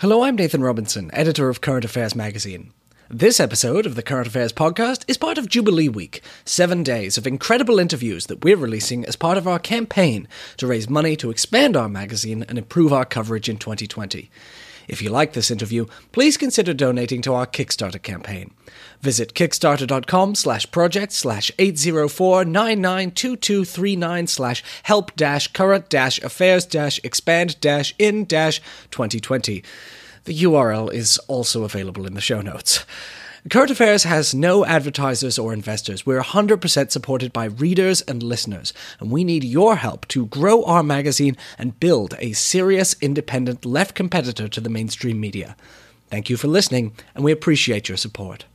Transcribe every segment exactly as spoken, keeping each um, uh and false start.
Hello, I'm Nathan Robinson, editor of Current Affairs magazine. This episode of the Current Affairs podcast is part of Jubilee Week, seven days of incredible interviews that we're releasing as part of our campaign to raise money to expand our magazine and improve our coverage in twenty twenty. If you like this interview, please consider donating to our Kickstarter campaign. Visit kickstarter.com slash project slash 804-992239 slash help dash current dash affairs dash expand dash in dash 2020. The U R L is also available in the show notes. Current Affairs has no advertisers or investors. We're one hundred percent supported by readers and listeners, and we need your help to grow our magazine and build a serious, independent, left competitor to the mainstream media. Thank you for listening, and we appreciate your support.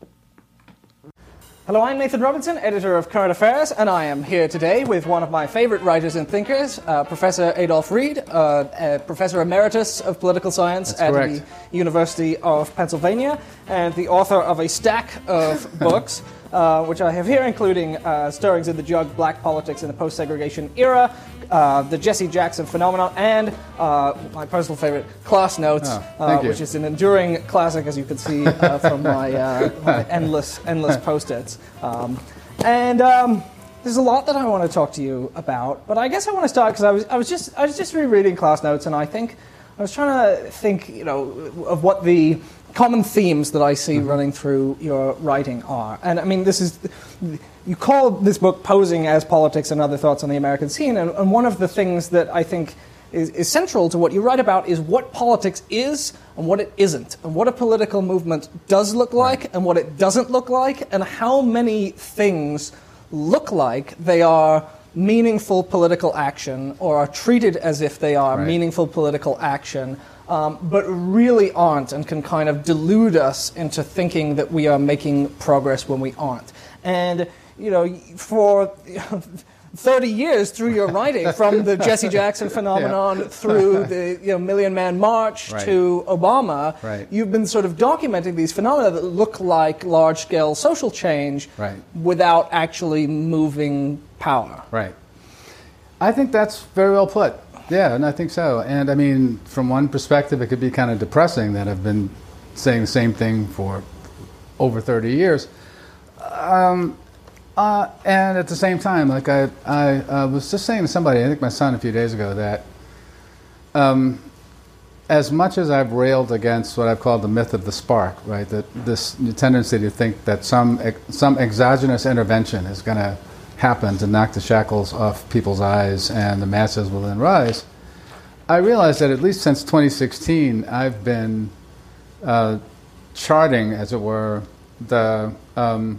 Hello, I'm Nathan Robinson, editor of Current Affairs, and I am here today with one of my favorite writers and thinkers, uh, Professor Adolph Reed, uh, uh, Professor Emeritus of Political Science That's at correct. the University of Pennsylvania, and the author of a stack of books, uh, which I have here, including uh, Stirrings in the Jug, Black Politics in the Post-Segregation Era, uh, The Jesse Jackson Phenomenon, and uh, my personal favorite, Class Notes, Oh, uh, thank you. which is an enduring classic, as you can see uh, from my, uh, my endless, endless post-its. Um, and um, there's a lot that I want to talk to you about, but I guess I want to start because I was, I was just, I was just rereading Class Notes, and I think I was trying to think, you know, of what the common themes that I see mm-hmm. running through your writing are. And I mean, this is, you call this book Posing as Politics and Other Thoughts on the American Scene, and, and one of the things that I think is, is central to what you write about is what politics is and what it isn't, and what a political movement does look like right. and what it doesn't look like, and how many things look like they are meaningful political action or are treated as if they are right. meaningful political action, um, but really aren't, and can kind of delude us into thinking that we are making progress when we aren't. And, you know, for thirty years through your writing, from the Jesse Jackson phenomenon yeah. through the you know, Million Man March right. to Obama, right. you've been sort of documenting these phenomena that look like large-scale social change right. without actually moving power. Right. I think that's very well put. Yeah, and I think so. And I mean, from one perspective, it could be kind of depressing that I've been saying the same thing for over thirty years. Um, Uh, and at the same time, like I, I uh, was just saying to somebody, I think my son a few days ago, that um, as much as I've railed against what I've called the myth of the spark, right, that this tendency to think that some ex- some exogenous intervention is going to happen to knock the shackles off people's eyes and the masses will then rise, I realized that at least since twenty sixteen, I've been uh, charting, as it were, the um,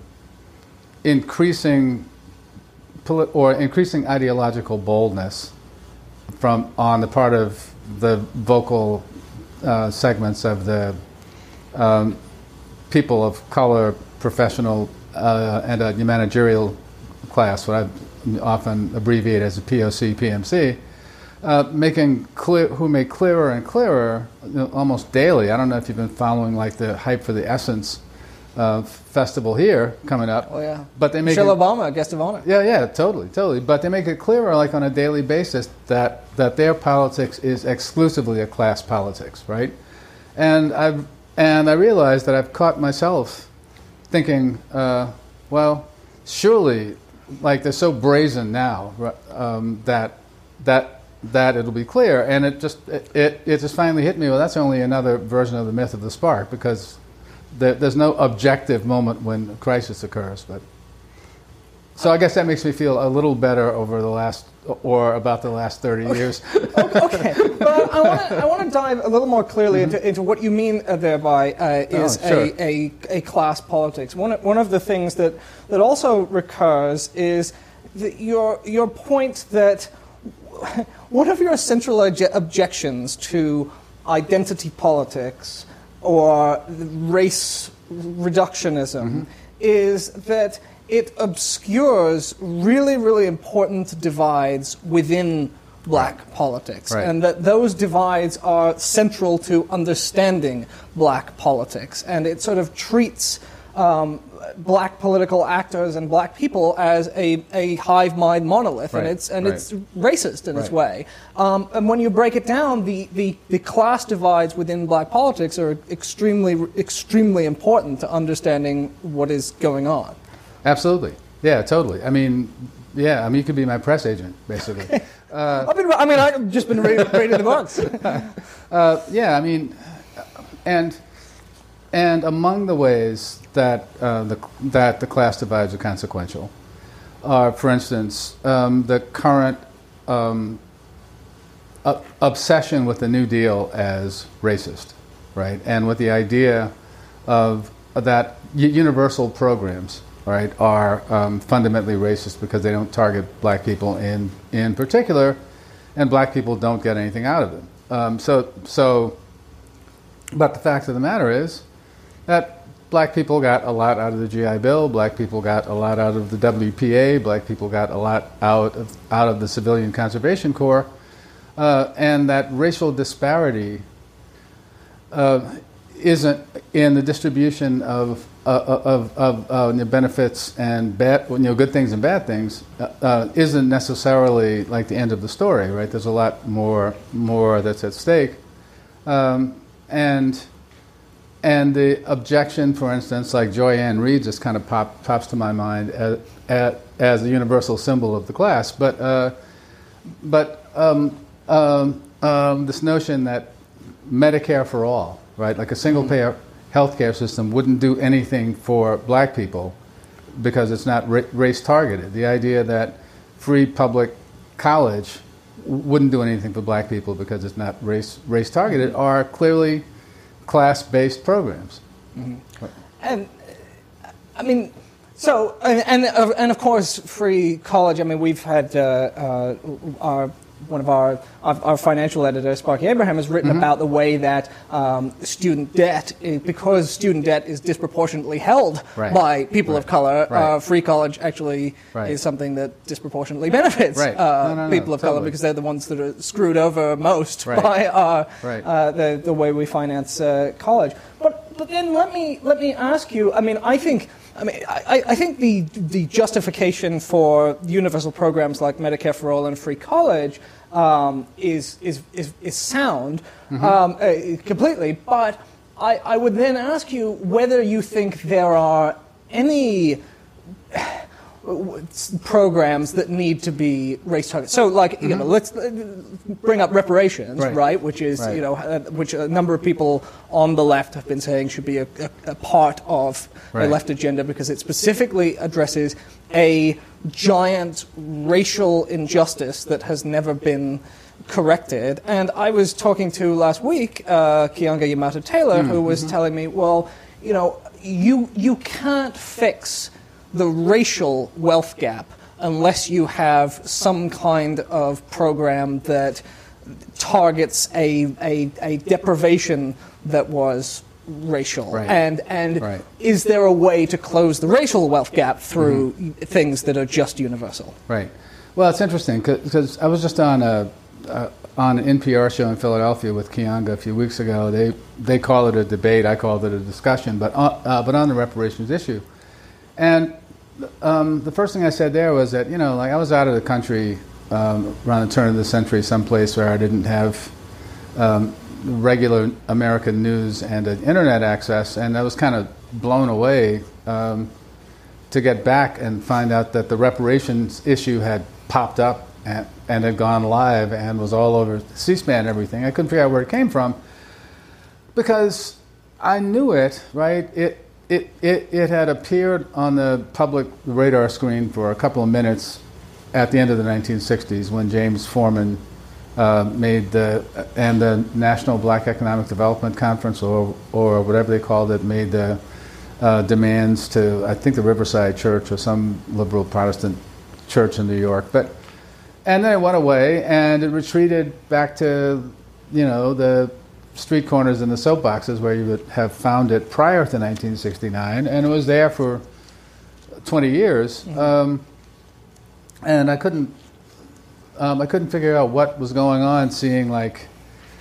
increasing poli- or increasing ideological boldness from on the part of the vocal uh, segments of the um, people of color, professional uh, and a managerial class, what I often abbreviate as a P O C, P M C, uh, making clear, who make clearer and clearer, you know, almost daily. I don't know if you've been following like the Hype for the Essence Uh, festival here coming up. Oh yeah, but they make Michelle it, Obama, guest of honor. Yeah, yeah, totally, totally. But they make it clearer, like on a daily basis, that that their politics is exclusively a class politics, right? And I've and I realized that I've caught myself thinking, uh, well, surely, like they're so brazen now um, that that that it'll be clear. And it just it, it it just finally hit me. Well, that's only another version of the myth of the spark, because there's no objective moment when a crisis occurs. But so I guess that makes me feel a little better over the last, or about the last thirty okay. years. Okay, but I want to I want to dive a little more clearly mm-hmm. into, into what you mean uh, thereby uh, is oh, sure. a, a a class politics. One one of the things that that also recurs is the, your your point that one of your central obje- objections to identity politics or race reductionism mm-hmm. is that it obscures really, really important divides within black right. politics, right. and that those divides are central to understanding black politics. And it sort of treats um, black political actors and black people as a, a hive mind monolith, Right, and it's and right. it's racist in its Right. way. Um, and when you break it down, the, the, the class divides within black politics are extremely extremely important to understanding what is going on. Absolutely. Yeah, totally. I mean, yeah, I mean, you could be my press agent, basically. uh, I've been, I mean, I've just been reading, reading the books. uh, yeah, I mean, and and among the ways that uh, the that the class divides are consequential are, for instance, um, the current um, uh, obsession with the New Deal as racist, right, and with the idea of that u- universal programs, right, are um, fundamentally racist because they don't target black people in in particular, and black people don't get anything out of them. Um, so so, but the fact of the matter is that black people got a lot out of the G I Bill. Black people got a lot out of the W P A. Black people got a lot out of out of the Civilian Conservation Corps, uh, and that racial disparity uh, isn't in the distribution of uh, of of uh, benefits and bad, you know, good things and bad things uh, uh, isn't necessarily like the end of the story, right? There's a lot more more that's at stake, um, and and the objection, for instance, like Joy Ann Reid, just kind of pop, pops to my mind as, as, as a universal symbol of the class, but uh, but um, um, um, this notion that Medicare for all, right, like a single-payer healthcare system wouldn't do anything for black people because it's not ra- race-targeted. The idea that free public college wouldn't do anything for black people because it's not race race-targeted are clearly class-based programs. Mm-hmm. And, I mean, so, and, and, uh, and of course, free college, I mean, we've had uh, uh, our one of our, our, our financial editor, Sparky Abraham, has written mm-hmm. about the way that um, student debt, is, because student debt is disproportionately held right. by people right. of color, right. uh, free college actually right. is something that disproportionately benefits right. uh, no, no, no, people of totally. color because they're the ones that are screwed over most right. by uh, right. uh, the, the way we finance uh, college. But, but then let me, let me ask you, I mean, I think... I mean, I, I think the the justification for universal programs like Medicare for All and free college um, is, is is is sound mm-hmm. um, uh, completely. But I, I would then ask you whether you think there are any programs that need to be race targeted. So, like, mm-hmm. you know, let's bring up reparations, right? right which is, right. you know, uh, which a number of people on the left have been saying should be a, a, a part of right. the left agenda because it specifically addresses a giant racial injustice that has never been corrected. And I was talking to last week uh, Keeanga-Yamahtta Taylor, mm-hmm. who was telling me, well, you know, you you can't fix the racial wealth gap unless you have some kind of program that targets a, a, a deprivation that was racial. Right. And, and right. is there a way to close the racial wealth gap through mm-hmm. things that are just universal? Right. Well, it's interesting because I was just on a, uh, on an N P R show in Philadelphia with Keeanga a few weeks ago. They they call it a debate. I called it a discussion, but on, uh, but on the reparations issue. And Um, the first thing I said there was that, you know, like I was out of the country um, around the turn of the century, someplace where I didn't have um, regular American news and uh, internet access, and I was kind of blown away um, to get back and find out that the reparations issue had popped up and, and had gone live and was all over C-SPAN and everything. I couldn't figure out where it came from because I knew it, right? It It, it, it had appeared on the public radar screen for a couple of minutes at the end of the nineteen sixties when James Forman uh, made the, and the National Black Economic Development Conference, or, or whatever they called it, made the uh, demands to, I think, the Riverside Church or some liberal Protestant church in New York. But, and then it went away and it retreated back to, you know, the street corners and the soapboxes where you would have found it prior to nineteen sixty-nine, and it was there for twenty years. Mm-hmm. Um, and I couldn't, um, I couldn't figure out what was going on. Seeing like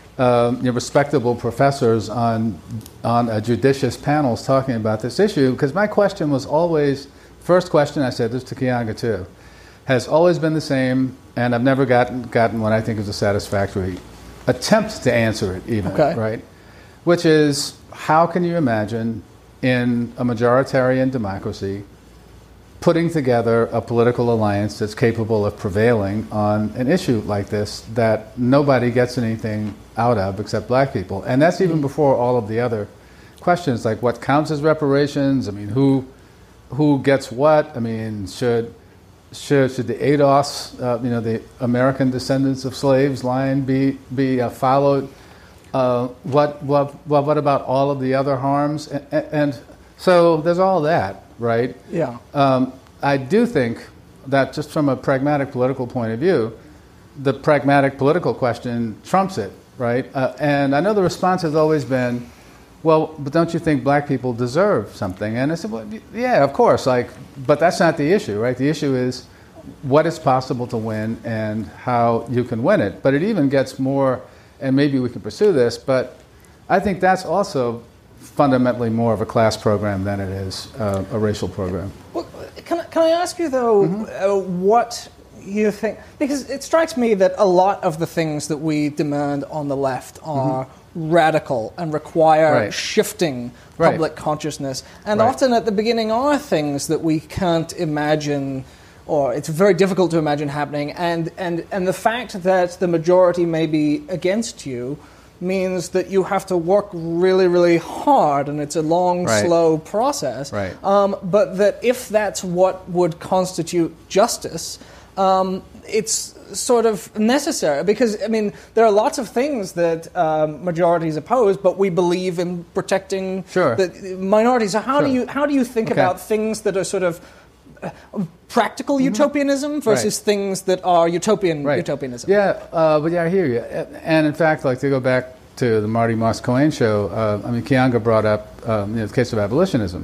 um, you know, respectable professors on on uh, judicious panels talking about this issue. Because my question was always, first question I said this to Kianga too, has always been the same, and I've never gotten gotten what I think is a satisfactory attempt to answer it even, okay. right? Which is, how can you imagine in a majoritarian democracy putting together a political alliance that's capable of prevailing on an issue like this that nobody gets anything out of except black people? And that's even before all of the other questions, like what counts as reparations. I mean, who who gets what? I mean, should should should the A D O S, uh, you know, the American descendants of slaves line be be uh, followed? Uh, what what what what about all of the other harms? And, and so there's all that. Right? Yeah. Um, I do think that just from a pragmatic political point of view, the pragmatic political question trumps it, right? Uh, and I know the response has always been, well, but don't you think black people deserve something? And I said, well, yeah, of course, like, but that's not the issue, right? The issue is what is possible to win and how you can win it. But it even gets more, and maybe we can pursue this, but I think that's also fundamentally more of a class program than it is uh, a racial program. Well, can I, can I ask you, though, mm-hmm. uh, what you think? Because it strikes me that a lot of the things that we demand on the left are mm-hmm. radical and require right. shifting right. public consciousness. And right. often at the beginning are things that we can't imagine, or it's very difficult to imagine happening. And, and, and the fact that the majority may be against you means that you have to work really, really hard, and it's a long, right. slow process. Right. Um, but that if that's what would constitute justice, um, it's sort of necessary. Because, I mean, there are lots of things that um, majorities oppose, but we believe in protecting sure. the minorities. So how sure. do you how do you think okay. about things that are sort of uh, practical mm-hmm. utopianism versus right. things that are utopian right. utopianism? Yeah, uh, but yeah, I hear you. And in fact, like to go back to the Marty Moss Cohen show, uh, I mean, Kianga brought up um, you know, the case of abolitionism.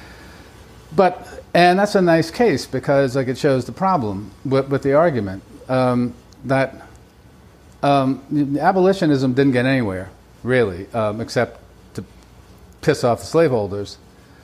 But, and that's a nice case because like it shows the problem with, with the argument um, that um, abolitionism didn't get anywhere, really, um, except to piss off the slaveholders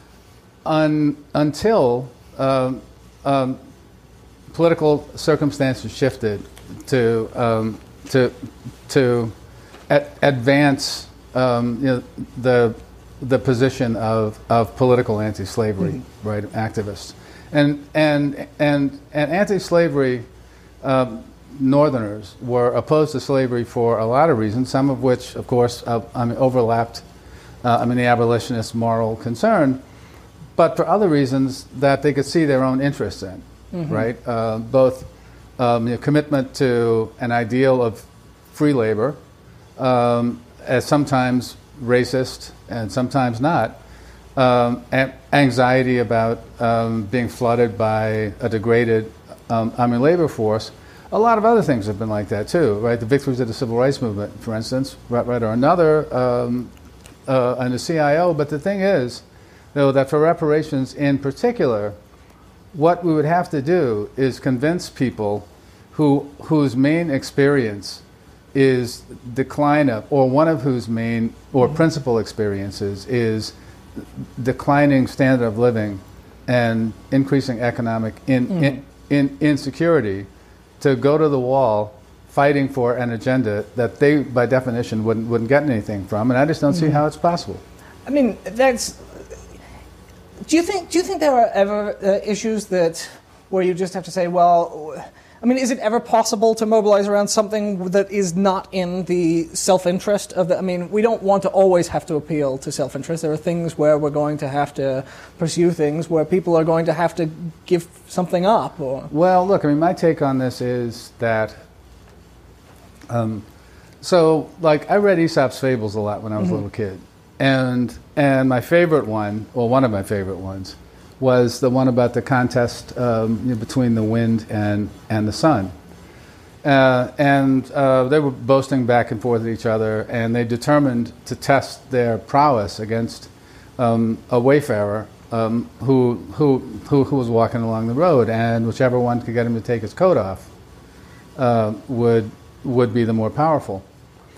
un, until um, um, political circumstances shifted to um, to to ad- advance um, you know, the the position of, of political anti-slavery, mm-hmm. right, activists, and and and and anti-slavery um, Northerners were opposed to slavery for a lot of reasons. Some of which, of course, uh, I mean, overlapped. Uh, I mean, the abolitionist moral concern, but for other reasons that they could see their own interests in, mm-hmm. right? Uh, both um, you know, commitment to an ideal of free labor, um, as sometimes racist and sometimes not, um, and anxiety about um, being flooded by a degraded um, I mean, labor force. A lot of other things have been like that too, right? The victories of the civil rights movement, for instance, right, right or another, um, uh, and the C I O. But the thing is, though, that for reparations in particular, what we would have to do is convince people who whose main experience is decline of, or one of whose main or principal experiences is declining standard of living and increasing economic in, mm-hmm. in, in insecurity, to go to the wall fighting for an agenda that they, by definition, wouldn't wouldn't get anything from, and I just don't mm-hmm. see how it's possible. I mean, that's. Do you think? Do you think there are ever uh, issues that where you just have to say, well, I mean, is it ever possible to mobilize around something that is not in the self-interest of the... I mean, we don't want to always have to appeal to self-interest. There are things where we're going to have to pursue things where people are going to have to give something up. Or Well, look, I mean, my take on this is that... Um, so, like, I read Aesop's Fables a lot when I was mm-hmm. a little kid. And, and my favorite one, or one of my favorite ones, was the one about the contest um, you know, between the wind and, and the sun. Uh, and uh, they were boasting back and forth at each other, and they determined to test their prowess against um, a wayfarer um, who, who, who, who was walking along the road, and whichever one could get him to take his coat off uh, would, would be the more powerful.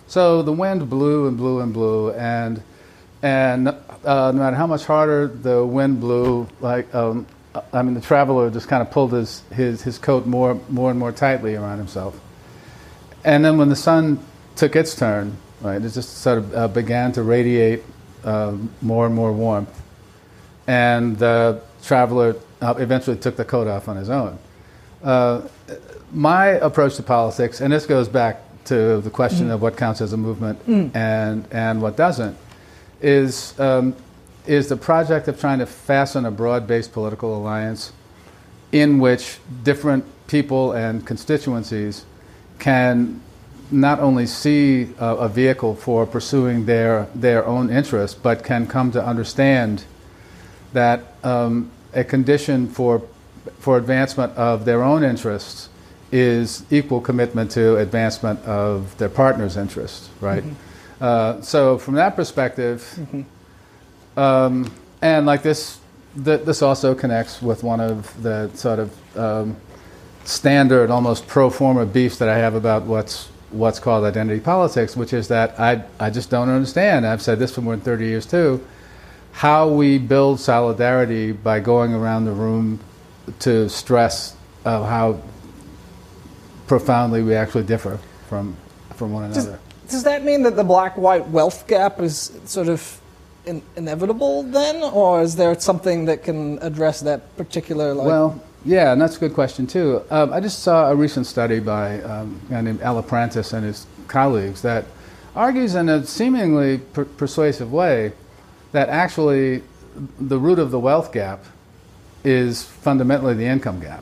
So the wind blew and blew and blew, and and uh, no matter how much harder the wind blew, like um, I mean, the traveler just kind of pulled his, his, his coat more more and more tightly around himself. And then when the sun took its turn, right, it just sort of uh, began to radiate uh, more and more warmth, and the traveler uh, eventually took the coat off on his own. Uh, my approach to politics, and this goes back to the question mm. of what counts as a movement mm. and and what doesn't, is um, is the project of trying to fasten a broad-based political alliance in which different people and constituencies can not only see a, a vehicle for pursuing their their own interests, but can come to understand that um, a condition for for advancement of their own interests is equal commitment to advancement of their partner's interests, right? Mm-hmm. Uh, so from that perspective, mm-hmm. um, and like this, th- this also connects with one of the sort of um, standard, almost pro forma beefs that I have about what's what's called identity politics, which is that I I just don't understand. I've said this for more than thirty years too. How we build solidarity by going around the room to stress uh, how profoundly we actually differ from from one another. Does, does that mean that the black-white wealth gap is sort of in, inevitable then, or is there something that can address that particular? Like well, yeah, and that's a good question too. Um, I just saw a recent study by um, a guy named Alaprantis and his colleagues that argues in a seemingly per- persuasive way that actually the root of the wealth gap is fundamentally the income gap,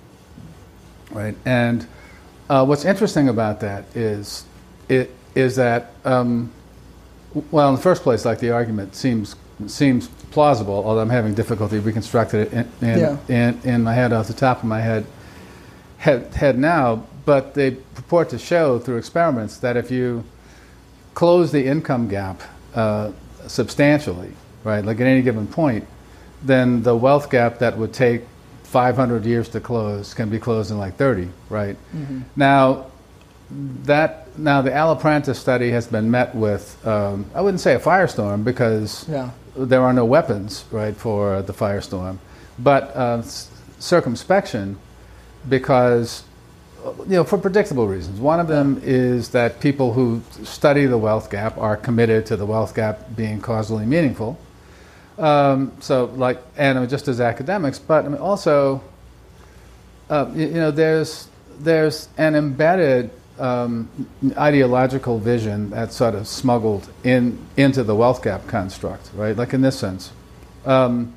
right? And uh, what's interesting about that is it is that um, well, in the first place, like the argument seems seems plausible, although I'm having difficulty reconstructing it in in, yeah. in in my head off the top of my head head head now. But they purport to show through experiments that if you close the income gap uh, substantially, right, like at any given point, then the wealth gap that would take five hundred years to close can be closed in like thirty, right? Mm-hmm. Now, that now the Alaprantis study has been met with, um, I wouldn't say a firestorm because yeah. there are no weapons, right, for the firestorm, but uh, circumspection because, you know, for predictable reasons. One of them is that people who study the wealth gap are committed to the wealth gap being causally meaningful. Um, so, like, and I mean, just as academics, but I mean, also, uh, you, you know, there's there's an embedded um, ideological vision that's sort of smuggled in into the wealth gap construct, right? Like in this sense, um,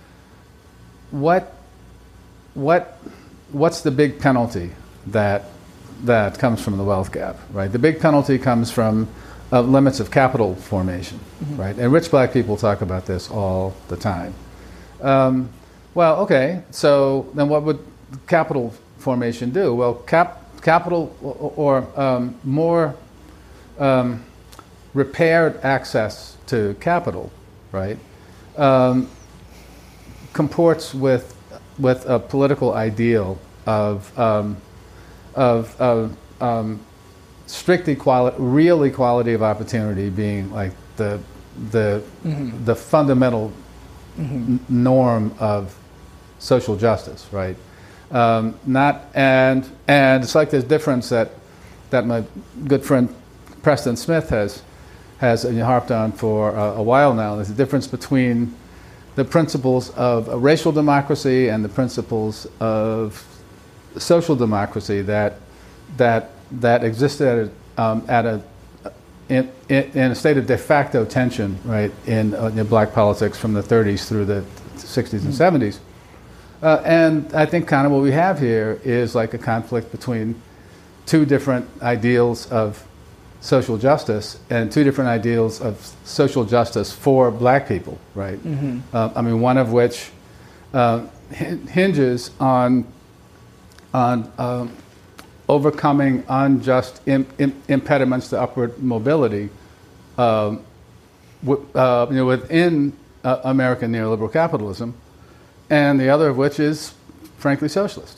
what what what's the big penalty that that comes from the wealth gap, right? The big penalty comes from Uh, limits of capital formation, mm-hmm. right? And rich black people talk about this all the time. Um, well, okay, so then what would capital formation do? Well, cap, capital or, or um, more um, repaired access to capital, right, um, comports with with a political ideal of um, of, of um, strict equality, real equality of opportunity being like the the mm-hmm. the fundamental mm-hmm. n- norm of social justice, right? Um, not and and it's like this difference that that my good friend Preston Smith has has uh, harped on for uh, a while now. There's a difference between the principles of a racial democracy and the principles of social democracy that that. that existed at a, um, at a in, in, in a state of de facto tension, right, in, uh, in black politics from the thirties through the sixties and seventies. Uh, and I think kind of what we have here is like a conflict between two different ideals of social justice and two different ideals of social justice for black people, right? Mm-hmm. Uh, I mean, one of which uh, hinges on on um, overcoming unjust im- im- impediments to upward mobility, um, w- uh, you know, within uh, American neoliberal capitalism, and the other of which is, frankly, socialist.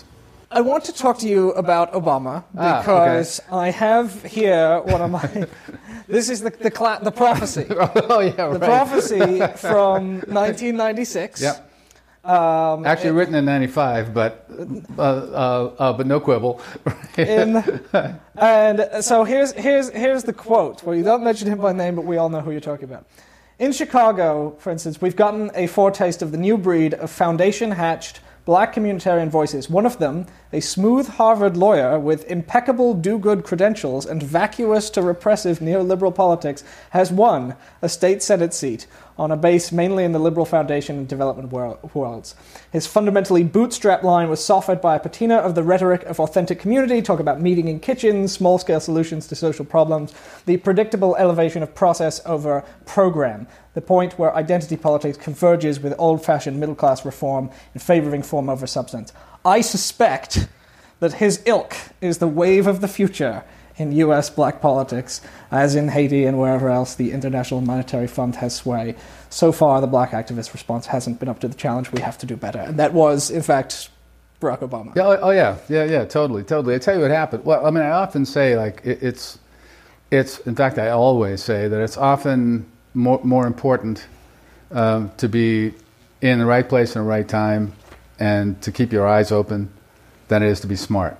I want to talk to you about Obama because ah, okay. I have here one of my. This is the the, cla- the prophecy. Oh yeah, the right. prophecy from nineteen ninety-six. Yep. Um, Actually it, written in ninety-five, but uh, uh, uh, but no quibble. in, and so here's here's here's the quote where you don't mention him by name, but we all know who you're talking about. In Chicago, for instance, we've gotten a foretaste of the new breed of foundation-hatched black communitarian voices. One of them, a smooth Harvard lawyer with impeccable do-good credentials and vacuous to repressive neoliberal politics, has won a state Senate seat on a base mainly in the liberal foundation and development wor- worlds. His fundamentally bootstrap line was softened by a patina of the rhetoric of authentic community, talk about meeting in kitchens, small-scale solutions to social problems, the predictable elevation of process over program, the point where identity politics converges with old-fashioned middle-class reform in favoring form over substance. I suspect that his ilk is the wave of the future in U S black politics, as in Haiti and wherever else the International Monetary Fund has sway. So far, the black activist response hasn't been up to the challenge. We have to do better. And that was, in fact, Barack Obama. Yeah, oh, oh yeah, yeah, yeah, totally, totally. I tell you what happened. Well, I mean, I often say, like, it, it's, it's. In fact, I always say that it's often more more important um, to be in the right place in the right time and to keep your eyes open than it is to be smart.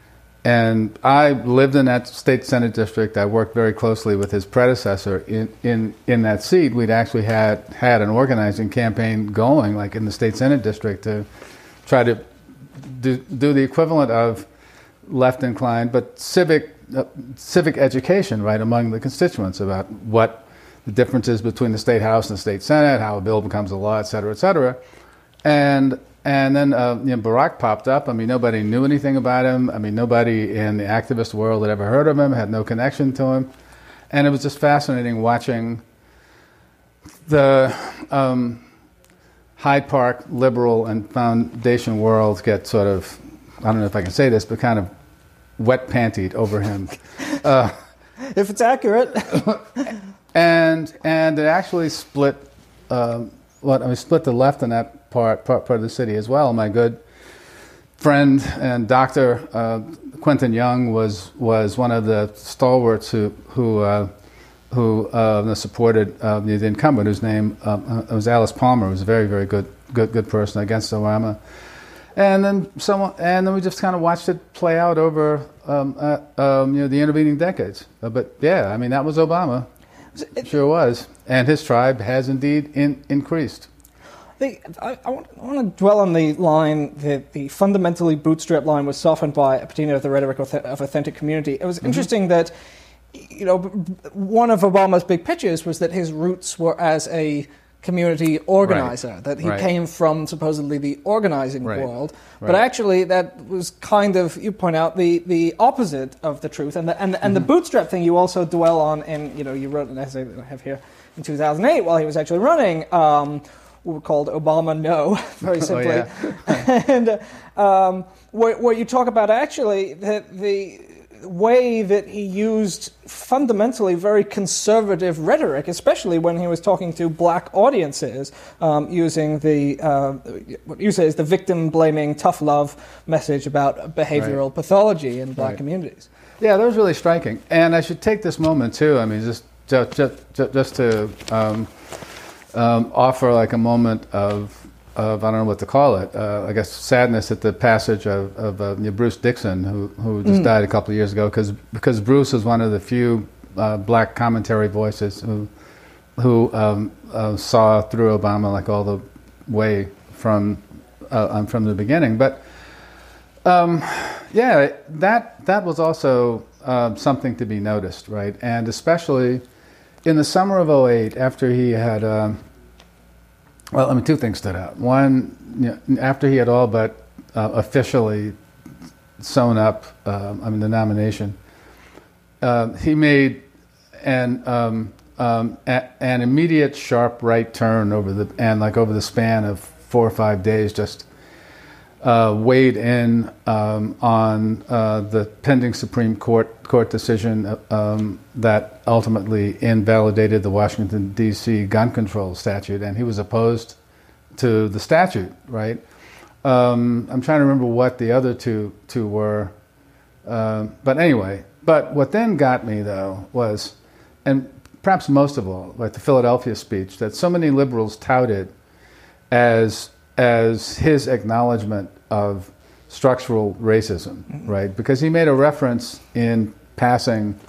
And I lived in that state Senate district. I worked very closely with his predecessor in, in, in that seat. We'd actually had, had an organizing campaign going, like in the state Senate district, to try to do, do the equivalent of left inclined, but civic uh, civic education, right, among the constituents about what the difference is between the state house and the state Senate, how a bill becomes a law, et cetera, et cetera. And And then uh, you know, Barack popped up. I mean, nobody knew anything about him. I mean, nobody in the activist world had ever heard of him, had no connection to him. And it was just fascinating watching the um, Hyde Park liberal and foundation world get sort of, I don't know if I can say this, but kind of wet pantied over him. Uh, if it's accurate. and and it actually split, um, what I mean, split the left in that Part, part part of the city as well. My good friend and doctor uh, Quentin Young was was one of the stalwarts who who uh, who uh, supported uh, the incumbent, whose name uh, was Alice Palmer, who was a very very good good good person against Obama. And then someone and then we just kind of watched it play out over um, uh, um, you know the intervening decades. Uh, but yeah, I mean that was Obama, it sure was, and his tribe has indeed in, increased. The, I, I, want, I want to dwell on the line that the fundamentally bootstrap line was softened by a patina of the rhetoric of, of authentic community. It was mm-hmm. interesting that, you know, one of Obama's big pitches was that his roots were as a community organizer, right. that he right. came from supposedly the organizing right. world. Right. But actually that was kind of, you point out, the, the opposite of the truth. And the, and, and mm-hmm. the bootstrap thing you also dwell on in, you know, you wrote an essay that I have here in two thousand eight while he was actually running, um, were called Obama No, very simply. Oh, yeah. and um, where, where you talk about actually that the way that he used fundamentally very conservative rhetoric, especially when he was talking to black audiences, um, using the, uh, what you say is the victim-blaming, tough love message about behavioral right. pathology in black right. communities. Yeah, that was really striking. And I should take this moment, too, I mean, just, just, just, just to... Um, Um, offer like a moment of, of, I don't know what to call it, uh, I guess sadness at the passage of, of uh, Bruce Dixon, who, who just mm. died a couple of years ago, because because Bruce is one of the few uh, black commentary voices who who um, uh, saw through Obama like all the way from uh, um, from the beginning. But um, yeah, that that was also uh, something to be noticed, right? And especially in the summer of oh eight, after he had, um, well, I mean, two things stood out. One, you know, after he had all but uh, officially sewn up, um, I mean, the nomination, uh, he made an um, um, a, an immediate sharp right turn over the and like over the span of four or five days, just uh, weighed in um, on uh, the pending Supreme Court court decision um, that ultimately invalidated the Washington, D C gun control statute, and he was opposed to the statute, right? Um, I'm trying to remember what the other two two were. Um, but anyway, but what then got me, though, was, and perhaps most of all, like the Philadelphia speech, that so many liberals touted as as his acknowledgement of structural racism, mm-hmm. right? Because he made a reference in passing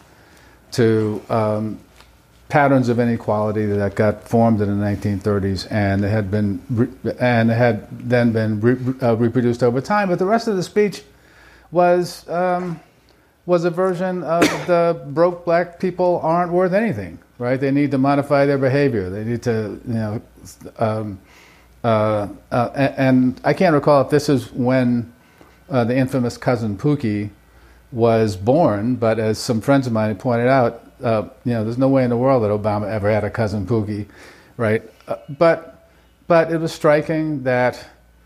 to um, patterns of inequality that got formed in the nineteen thirties, and it had been re- and it had then been re- uh, reproduced over time. But the rest of the speech was um, was a version of the broke black people aren't worth anything, right? They need to modify their behavior. They need to, you know, um, uh, uh, and, and I can't recall if this is when uh, the infamous cousin Pookie was born, but as some friends of mine had pointed out, uh, you know, there's no way in the world that Obama ever had a cousin Pookie, right? Uh, but but it was striking that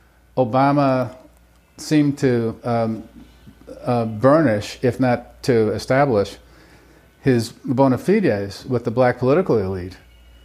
Obama seemed to um, uh, burnish, if not to establish, his bona fides with the black political elite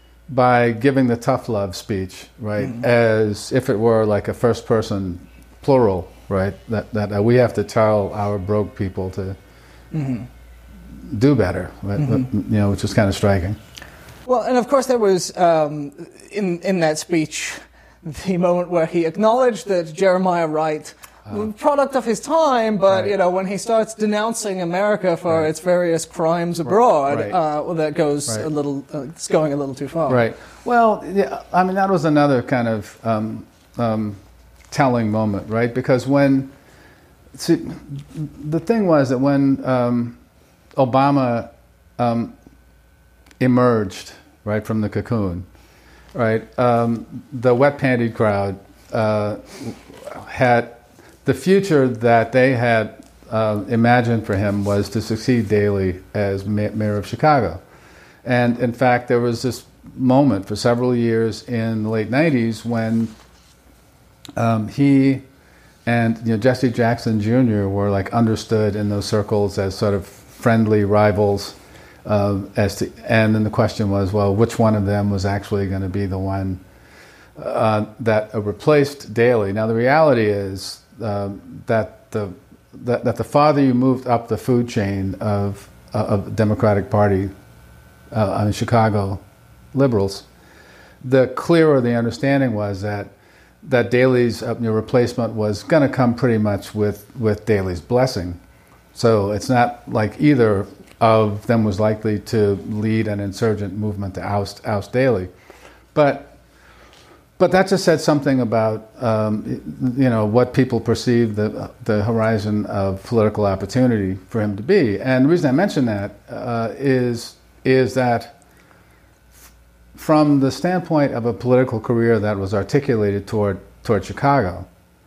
by giving the tough love speech, right, mm-hmm. as if it were like a first person plural, right, that, that uh, we have to tell our broke people to mm-hmm. do better, right? Mm-hmm. You know, which is kind of striking. Well, and of course there was, um, in, in that speech, the moment where he acknowledged that Jeremiah Wright was a product of his time, but, right. you know, when he starts denouncing America for right. its various crimes abroad, right. uh, well, that goes right. a little, uh, it's going a little too far. Right. Well, yeah, I mean, that was another kind of um, um, telling moment, right? Because when, see, the thing was that when um, Obama um, emerged, right, from the cocoon, right, um, the wet-pantied crowd uh, had, the future that they had uh, imagined for him was to succeed Daley as ma- mayor of Chicago. And in fact, there was this moment for several years in the late nineties when um, he and you know, Jesse Jackson Junior were like understood in those circles as sort of friendly rivals. Uh, as to, and then the question was, well, which one of them was actually going to be the one uh, that uh, replaced Daley? Now, the reality is um, that the that, that the farther you moved up the food chain of uh, of the Democratic Party, uh, I mean Chicago liberals, the clearer the understanding was that that Daley's uh, you know, replacement was going to come pretty much with with Daley's blessing. So it's not like either of them was likely to lead an insurgent movement to oust oust Daley, but but that just said something about um, you know what people perceive the the horizon of political opportunity for him to be. And the reason I mention that uh, is is that f- from the standpoint of a political career that was articulated toward toward Chicago,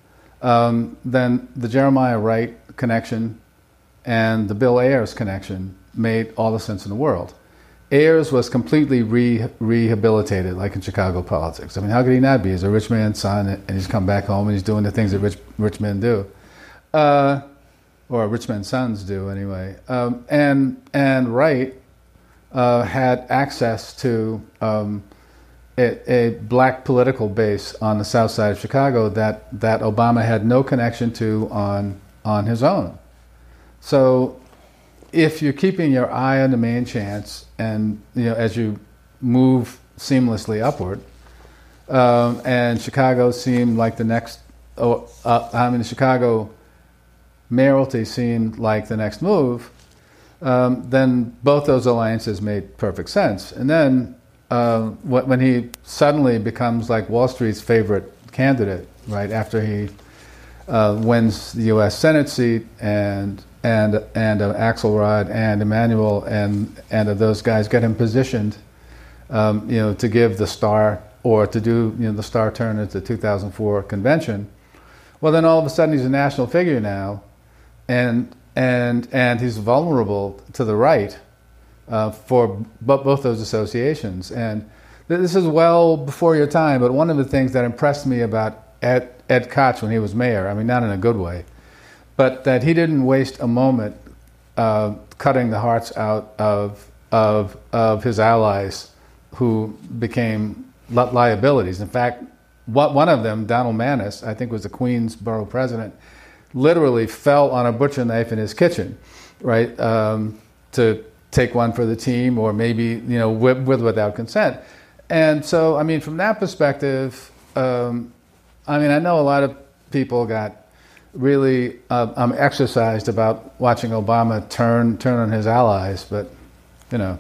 um, then the Jeremiah Wright connection and the Bill Ayers connection made all the sense in the world. Ayers was completely re- rehabilitated, like in Chicago politics. I mean, how could he not be? He's a rich man's son, and he's come back home, and he's doing the things that rich rich men do, uh, or rich men's sons do, anyway. Um, and and Wright uh, had access to um, a, a black political base on the south side of Chicago that that Obama had no connection to on on his own. So, if you're keeping your eye on the main chance, and you know as you move seamlessly upward, um, and Chicago seemed like the next. Oh, uh, I mean, the Chicago mayoralty seemed like the next move. Um, then both those alliances made perfect sense. And then uh, when he suddenly becomes like Wall Street's favorite candidate, right after he uh, wins the U S Senate seat and. and and uh, Axelrod and Emanuel and and uh, those guys get him positioned, um, you know, to give the star or to do you know the star turn at the two thousand four convention. Well, then all of a sudden he's a national figure now, and and and he's vulnerable to the right uh, for b- both those associations. And this is well before your time. But one of the things that impressed me about Ed, Ed Koch when he was mayor, I mean, not in a good way, but that he didn't waste a moment uh, cutting the hearts out of of of his allies who became li- liabilities. In fact, what one of them, Donald Maness, I think was the Queensborough president, literally fell on a butcher knife in his kitchen, right, um, to take one for the team, or maybe, you know, with, with without consent. And so, I mean, from that perspective, um, I mean, I know a lot of people got really uh, um, exercised about watching Obama turn turn on his allies, but, you know.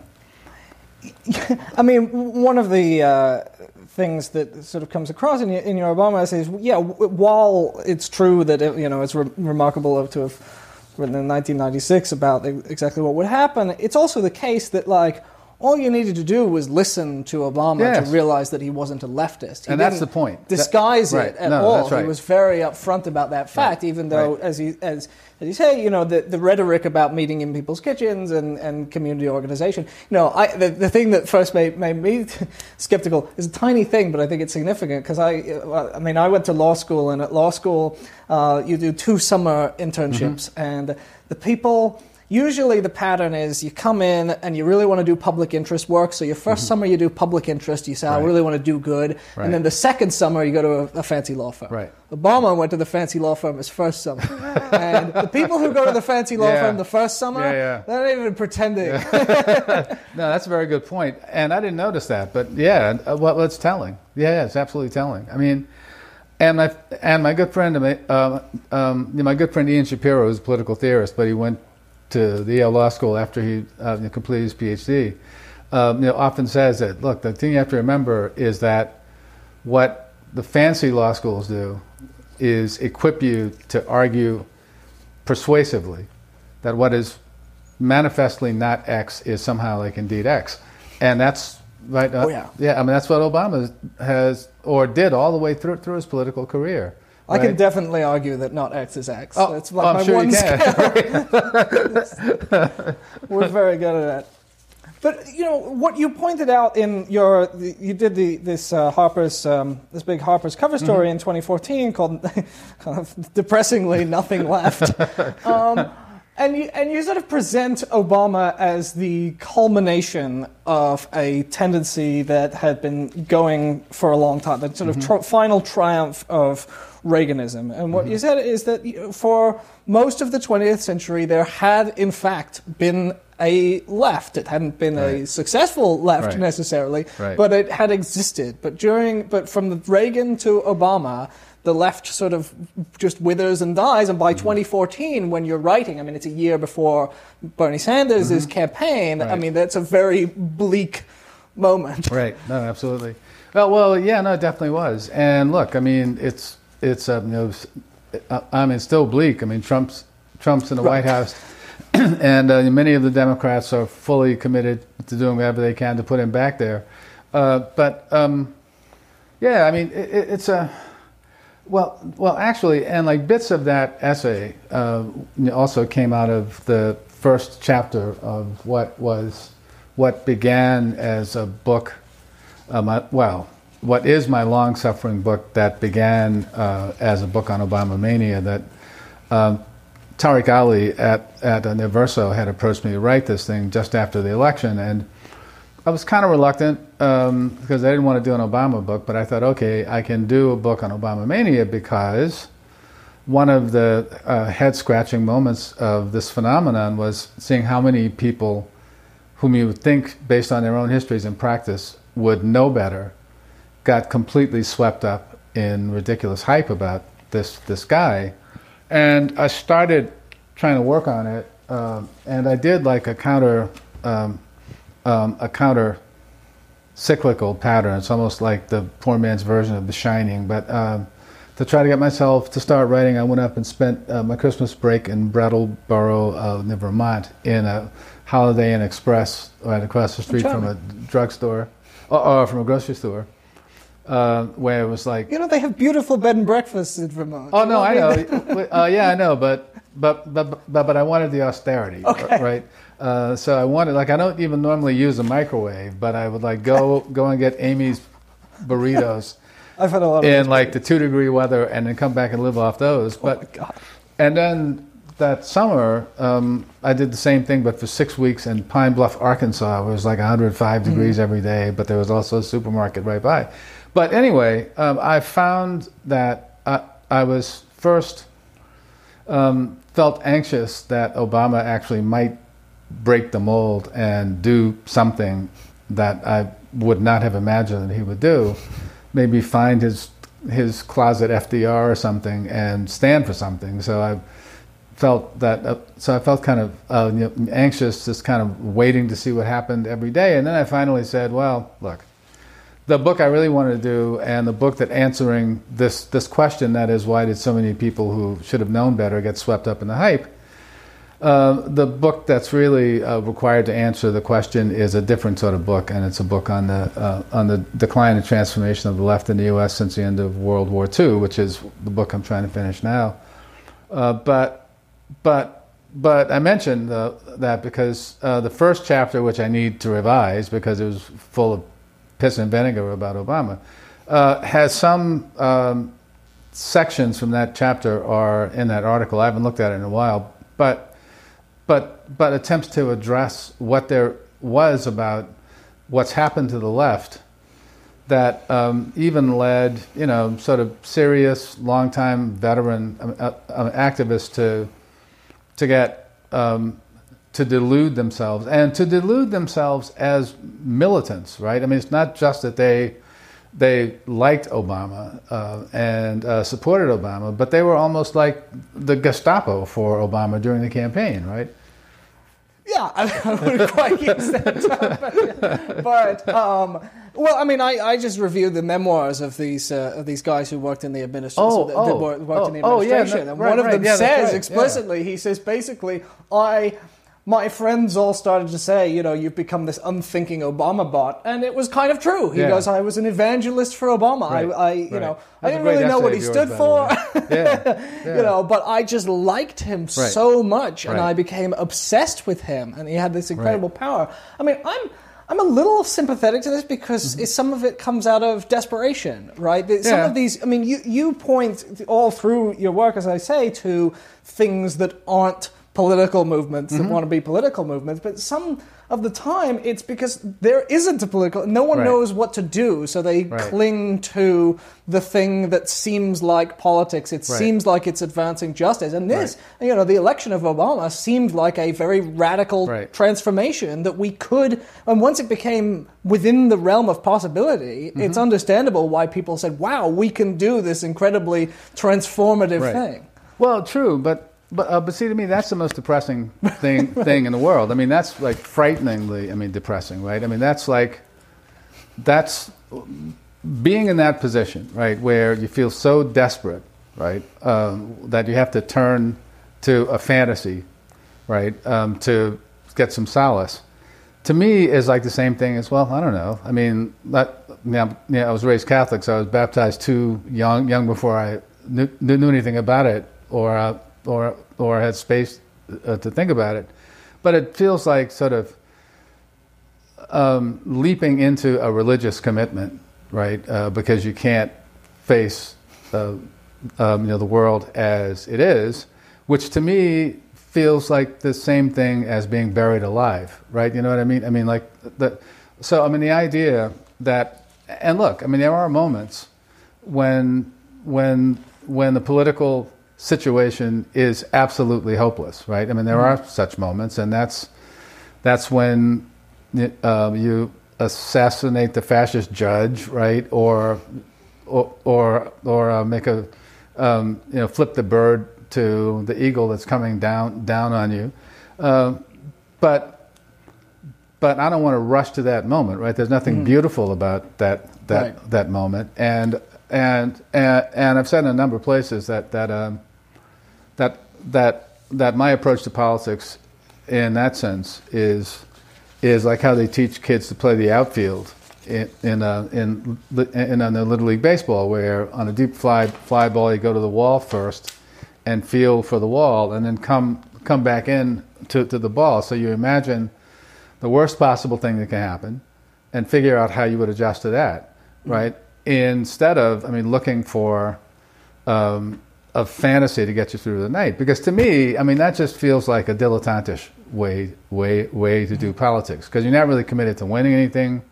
I mean, one of the uh, things that sort of comes across in your, in your Obama essay is, yeah, w- while it's true that, it, you know, it's re- remarkable to have written in nineteen ninety-six about exactly what would happen, it's also the case that, like, all you needed to do was listen to Obama yes. to realize that he wasn't a leftist. He and that's the point. Disguise that, it right. at no, all. That's right. He was very upfront about that fact, right. even though, right. as you as as you say, you know, the, the rhetoric about meeting in people's kitchens and, and community organization. You know, I, the the thing that first made made me skeptical is a tiny thing, but I think it's significant because I, I mean, I went to law school, and at law school, uh, you do two summer internships, mm-hmm. and the people. Usually the pattern is you come in and you really want to do public interest work. So your first mm-hmm. summer you do public interest. You say, I right. really want to do good. Right. And then the second summer you go to a, a fancy law firm. Right. Obama went to the fancy law firm his first summer. And the people who go to the fancy law yeah. firm the first summer, yeah, yeah. they're not even pretending. Yeah. No, that's a very good point. And I didn't notice that. But yeah, well, it's telling. Yeah, it's absolutely telling. I mean, and my, and my good friend, uh, um, my good friend Ian Shapiro is a political theorist, but he went to the Yale Law School after he uh, completed his PhD, um, you know, often says that, look, the thing you have to remember is that what the fancy law schools do is equip you to argue persuasively that what is manifestly not X is somehow like indeed X. And that's right. Uh, oh, yeah. Yeah, I mean, that's what Obama has or did all the way through through his political career. I right? can definitely argue that not X is X. Oh, it's like oh, I'm my sure one you can. We're very good at that. But you know what you pointed out in your, you did the this uh, Harper's um, this big Harper's cover story mm-hmm. in twenty fourteen called, kind of depressingly, Nothing Left. Um, And you, and you sort of present Obama as the culmination of a tendency that had been going for a long time, the sort of mm-hmm. tr- final triumph of Reaganism. And what mm-hmm. you said is that for most of the twentieth century, there had, in fact, been a left. It hadn't been right. a successful left right. necessarily, right. but it had existed. But during, but from Reagan to Obama, the left sort of just withers and dies. And by mm-hmm. twenty fourteen, when you're writing, I mean, it's a year before Bernie Sanders' mm-hmm. campaign. Right. I mean, that's a very bleak moment. Right. No, absolutely. Well, well, yeah, no, it definitely was. And look, I mean, it's it's uh, you know, I mean, it's still bleak. I mean, Trump's Trump's in the right. White House, and uh, many of the Democrats are fully committed to doing whatever they can to put him back there. Uh, but um, yeah, I mean, it, it's a Well, well, actually, and like bits of that essay uh, also came out of the first chapter of what was, what began as a book, uh, my, well, what is my long-suffering book that began uh, as a book on Obama mania. That um, Tariq Ali at at uh, Verso had approached me to write this thing just after the election, and I was kind of reluctant um, because I didn't want to do an Obama book, but I thought, okay, I can do a book on Obama mania because one of the uh, head-scratching moments of this phenomenon was seeing how many people whom you would think, based on their own histories and practice, would know better, got completely swept up in ridiculous hype about this this guy. And I started trying to work on it, um, and I did like a counter... Um, Um, a counter-cyclical pattern. It's almost like the poor man's version of The Shining. But um, to try to get myself to start writing, I went up and spent uh, my Christmas break in Brattleboro, uh, Vermont, in a Holiday Inn Express right across the street from a drugstore, or, or from a grocery store, uh, where it was like... You know, they have beautiful bed and breakfasts in Vermont. Oh, no, I know. uh, yeah, I know, but, but, but, but, but I wanted the austerity, okay. right? Uh, so I wanted, like, I don't even normally use a microwave, but I would like go go and get Amy's burritos I've had a lot of in like the two degree weather, and then come back and live off those. Oh but my God. and then that summer, um, I did the same thing, but for six weeks in Pine Bluff, Arkansas. It was like one hundred five degrees mm-hmm. every day, but there was also a supermarket right by. But anyway, um, I found that I, I was first um, felt anxious that Obama actually might break the mold and do something that I would not have imagined that he would do. Maybe find his his closet F D R or something and stand for something. So I felt that. Uh, so I felt kind of uh, you know, anxious, just kind of waiting to see what happened every day. And then I finally said, "Well, look, the book I really wanted to do, and the book that answering this this question, that is, why did so many people who should have known better get swept up in the hype?" Uh, the book that's really uh, required to answer the question is a different sort of book, and it's a book on the uh, on the decline and transformation of the left in the U S since the end of World War Two, which is the book I'm trying to finish now. Uh, but but but I mentioned uh, that because uh, the first chapter, which I need to revise because it was full of piss and vinegar about Obama, uh, has some um, sections from that chapter are in that article. I haven't looked at it in a while, but. But but attempts to address what there was about what's happened to the left that um, even led, you know, sort of serious, longtime veteran uh, uh, activists to to get um, to delude themselves and to delude themselves as militants, right? I mean, it's not just that they they liked Obama uh, and uh, supported Obama, but they were almost like the Gestapo for Obama during the campaign, right? Yeah, I wouldn't quite use that term, but, but um, well, I mean, I, I just reviewed the memoirs of these uh, of these guys who worked in the administration. Oh, that, oh, that worked oh, in the oh, administration, yeah, no, and right, one of right, them yeah, says right, explicitly, yeah. he says basically, I. My friends all started to say, you know, you've become this unthinking Obama bot, and it was kind of true. He yeah. goes, I was an evangelist for Obama. Right. I, I, you right. know, That's I didn't really know what he yours, stood for, yeah. Yeah. you know, but I just liked him right. so much, and right. I became obsessed with him, and he had this incredible right. power. I mean, I'm. I'm a little sympathetic to this because mm-hmm. some of it comes out of desperation, right? Some yeah. of these, I mean, you, you point all through your work, as I say, to things that aren't political movements that mm-hmm. want to be political movements, but some of the time it's because there isn't a political, no one right. knows what to do, so they right. cling to the thing that seems like politics. It right. seems like it's advancing justice, and this, right. you know, the election of Obama seemed like a very radical right. transformation that we could, and once it became within the realm of possibility, mm-hmm. it's understandable why people said, wow, we can do this incredibly transformative right. thing. Well, true, but But uh, but see, to me, that's the most depressing thing right. thing in the world. I mean, that's like frighteningly, I mean, depressing, right? I mean, that's like, that's being in that position, right, where you feel so desperate, right, um, that you have to turn to a fantasy, right, um, to get some solace. To me, is like the same thing as, well, I don't know. I mean, that, you know, you know, I was raised Catholic, so I was baptized too young, young before I knew, knew anything about it, or. Uh, or or had space uh, to think about it. But it feels like sort of um, leaping into a religious commitment, right? Uh, because you can't face uh, um, you know, the world as it is, which to me feels like the same thing as being buried alive, right? You know what I mean? I mean, like, the, so I mean, the idea that, and look, I mean, there are moments when when when the political situation is absolutely hopeless, right? I mean, there mm-hmm. are such moments, and that's that's when uh, you assassinate the fascist judge, right? Or or or, or uh, make a um, you know flip the bird to the eagle that's coming down down on you. Uh, but but I don't want to rush to that moment, right? There's nothing mm-hmm. beautiful about that that right. that moment, and and and and I've said in a number of places that that. Um, That that that my approach to politics, in that sense, is is like how they teach kids to play the outfield in in uh, in, in, in a Little League baseball, where on a deep fly fly ball you go to the wall first and feel for the wall, and then come come back in to, to the ball. So you imagine the worst possible thing that can happen, and figure out how you would adjust to that, right? Mm-hmm. Instead of, I mean, looking for. Um, of fantasy to get you through the night. Because to me, I mean, that just feels like a dilettantish way way way to do politics, because you're not really committed to winning anything,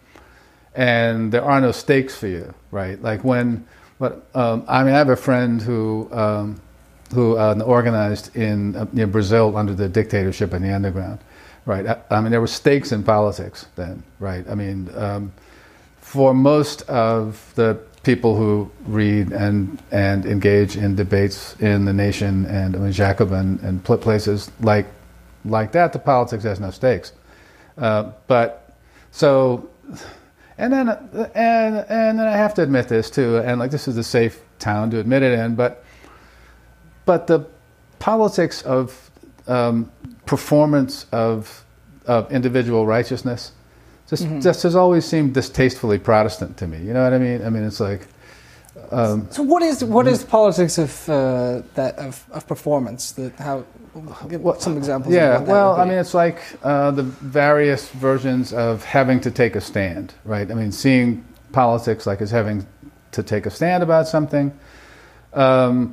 and there are no stakes for you, right? Like when, but um, I mean, I have a friend who um, who uh, organized in uh, near Brazil under the dictatorship in the underground, right? I, I mean, there were stakes in politics then, right? I mean, um, for most of the people who read and and engage in debates in The Nation and I mean, Jacobin and places like like that, the politics has no stakes. Uh, but so, and then and and then I have to admit this too, and like this is a safe town to admit it in, but but the politics of um, performance of of individual righteousness just mm-hmm. just has always seemed distastefully Protestant to me. You know what I mean? I mean, it's like. Um, so what is what is the politics of uh, that of, of performance? That how give what, some examples. Yeah, of what that well, would be. I mean, it's like uh, the various versions of having to take a stand, right? I mean, seeing politics like as having to take a stand about something. Um,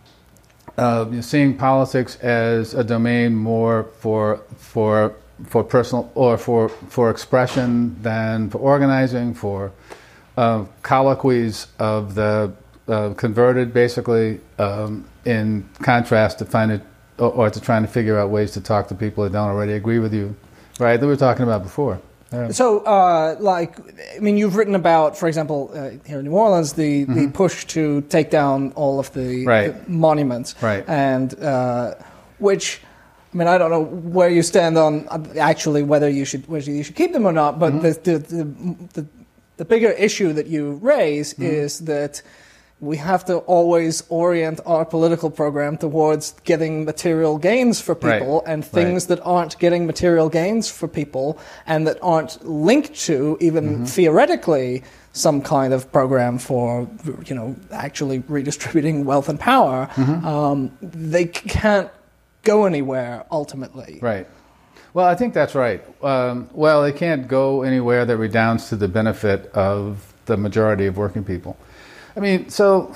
uh, you know, seeing politics as a domain more for for for personal or for for expression than for organizing, for uh, colloquies of the uh, converted, basically, um, in contrast to find it or, or to trying to figure out ways to talk to people that don't already agree with you, right? That we were talking about before. Yeah. So, uh, like, I mean, you've written about, for example, uh, here in New Orleans, the, mm-hmm. the push to take down all of the, right. the monuments, right? And uh, which, I mean, I don't know where you stand on actually whether you should whether you should keep them or not. But mm-hmm. the, the the the bigger issue that you raise mm-hmm. is that we have to always orient our political program towards getting material gains for people, right. and things right. that aren't getting material gains for people and that aren't linked to even mm-hmm. theoretically some kind of program for, you know, actually redistributing wealth and power. Mm-hmm. Um, they can't go anywhere ultimately. Right. Well, I think that's right. Um, well, they can't go anywhere that redounds to the benefit of the majority of working people. I mean, so,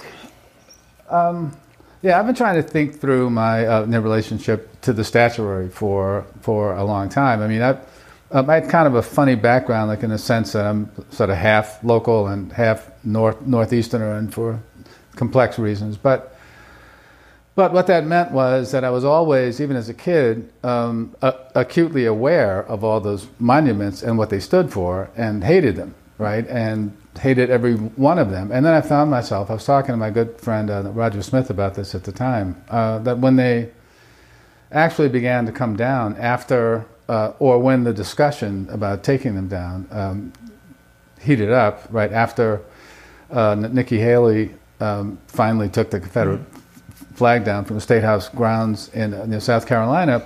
um, yeah, I've been trying to think through my uh, relationship to the statuary for for a long time. I mean, I've, um, I had kind of a funny background, like in the sense that I'm sort of half local and half north northeasterner, and for complex reasons. But but what that meant was that I was always, even as a kid, um, uh, acutely aware of all those monuments and what they stood for, and hated them, right? And hated every one of them. And then I found myself, I was talking to my good friend uh, Roger Smith about this at the time, uh, that when they actually began to come down after, uh, or when the discussion about taking them down um, heated up, right after uh, Nikki Haley um, finally took the Confederate mm-hmm. flag down from the State House grounds in uh, South Carolina,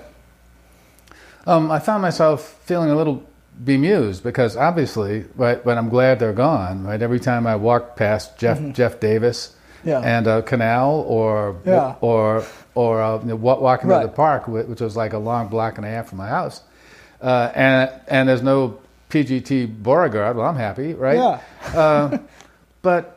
um, I found myself feeling a little bemused, because obviously, right, but I'm glad they're gone, right? Every time I walk past Jeff mm-hmm. Jeff Davis yeah. and a canal, or yeah. or or uh, you know, walking right. to the park, which was like a long block and a half from my house, uh, and and there's no P G T Beauregard, well, I'm happy, right? Yeah. uh, but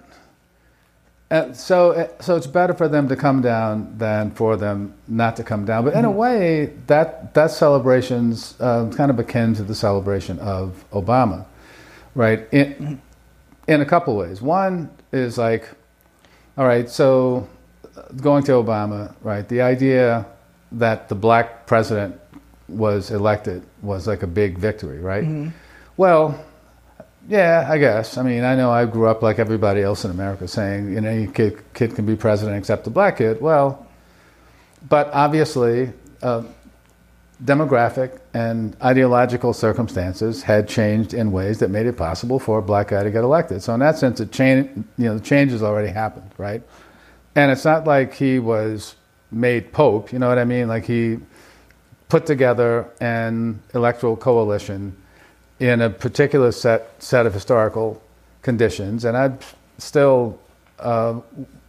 uh, so so it's better for them to come down than for them not to come down. But in a way, that that celebration's uh, kind of akin to the celebration of Obama, right? In in a couple ways. One is like, all right, so going to Obama, right? The idea that the black president was elected was like a big victory, right? Mm-hmm. Well, yeah, I guess. I mean, I know I grew up like everybody else in America saying, you know, any kid, kid can be president except the black kid. Well, but obviously, uh, demographic and ideological circumstances had changed in ways that made it possible for a black guy to get elected. So in that sense, it change, you know, the change has already happened, right? And it's not like he was made pope, you know what I mean? Like he put together an electoral coalition in a particular set set of historical conditions, and I still uh,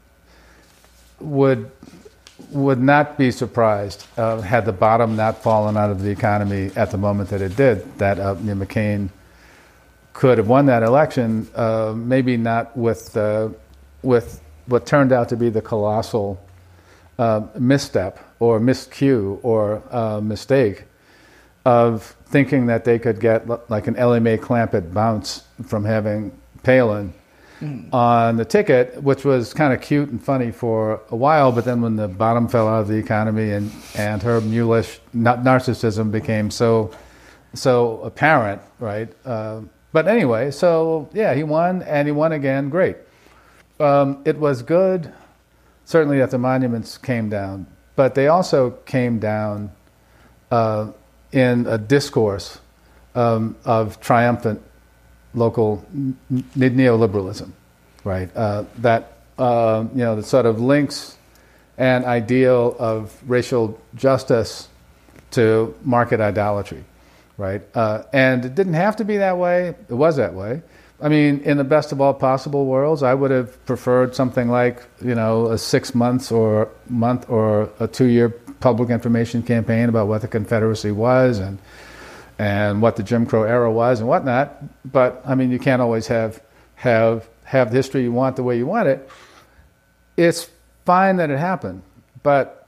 would would not be surprised uh, had the bottom not fallen out of the economy at the moment that it did. That uh, you know, McCain could have won that election, uh, maybe not with uh, with what turned out to be the colossal uh, misstep or miscue or uh, mistake of thinking that they could get l- like an Ellie Mae Clampett bounce from having Palin mm. on the ticket, which was kind of cute and funny for a while, but then when the bottom fell out of the economy and, and her mulish narcissism became so so apparent, right? Uh, but anyway, so yeah, he won, and he won again, great. Um, it was good, certainly that the monuments came down, but they also came down uh, in a discourse um, of triumphant local n- neoliberalism, right? Uh, that uh, you know, the sort of links an ideal of racial justice to market idolatry, right? Uh, and it didn't have to be that way. It was that way. I mean, in the best of all possible worlds, I would have preferred something like, you know, a six months or month or a two-year public information campaign about what the Confederacy was and and what the Jim Crow era was and whatnot. But I mean, you can't always have have have the history you want the way you want it. It's fine that it happened, but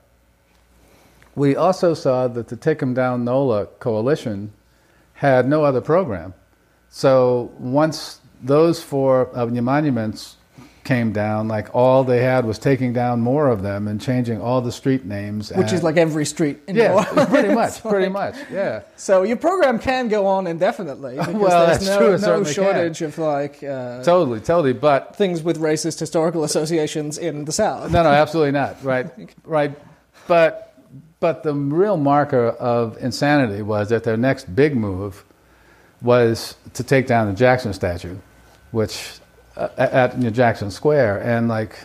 we also saw that the Take 'em Down NOLA coalition had no other program. So once those four uh, monuments came down, like all they had was taking down more of them and changing all the street names. Which and, is like every street in yeah, New Orleans. pretty much, like, pretty much, yeah. So your program can go on indefinitely because well, there's that's no, true, it no certainly shortage can. of like uh, Totally, totally, but things with racist historical associations in the South. No, no, absolutely not. Right, right. But but the real marker of insanity was that their next big move was to take down the Jackson statue, which uh, at you know, Jackson Square, and like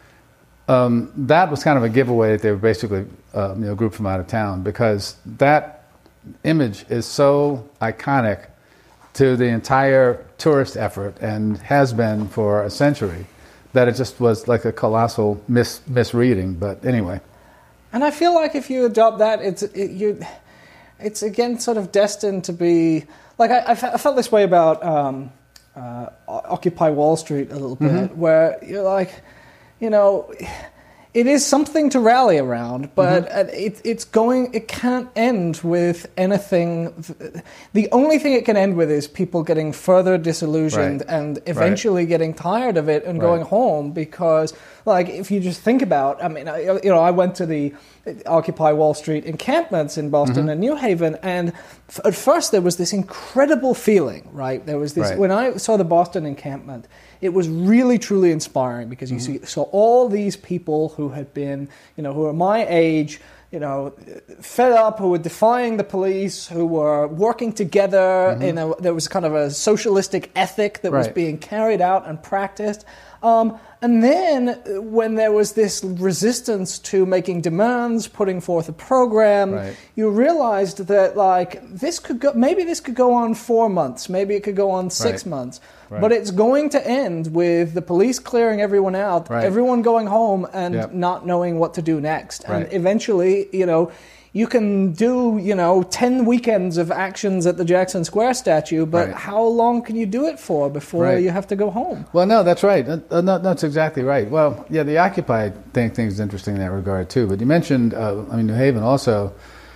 um, that was kind of a giveaway that they were basically uh, you know, a group from out of town, because that image is so iconic to the entire tourist effort and has been for a century that it just was like a colossal mis- misreading. But anyway. And I feel like if you adopt that, it's it, you, it's again sort of destined to be like I, I felt this way about um, uh, Occupy Wall Street a little bit, mm-hmm. where you're like, you know, it is something to rally around, but mm-hmm. it, it's going. It can't end with anything. The only thing it can end with is people getting further disillusioned right. and eventually right. getting tired of it and right. going home. Because, like, if you just think about, I mean, I, you know, I went to the Occupy Wall Street encampments in Boston mm-hmm. and New Haven, and f- at first there was this incredible feeling. Right, there was this right. when I saw the Boston encampment. It was really, truly inspiring because you mm-hmm. see, saw all these people who had been, you know, who are my age, you know, fed up, who were defying the police, who were working together. Mm-hmm. You know, there was kind of a socialistic ethic that right. was being carried out and practiced. Um, and then when there was this resistance to making demands, putting forth a program, right. you realized that, like, this could go, maybe this could go on four months, maybe it could go on six right. months. Right. But it's going to end with the police clearing everyone out, right. everyone going home and yep. not knowing what to do next. Right. And eventually, you know, you can do, you know, ten weekends of actions at the Jackson Square statue, but right. how long can you do it for before right. you have to go home? Well, no, that's right. Uh, no, that's exactly right. Well, yeah, the Occupy thing, thing is interesting in that regard, too. But you mentioned, uh, I mean, New Haven also.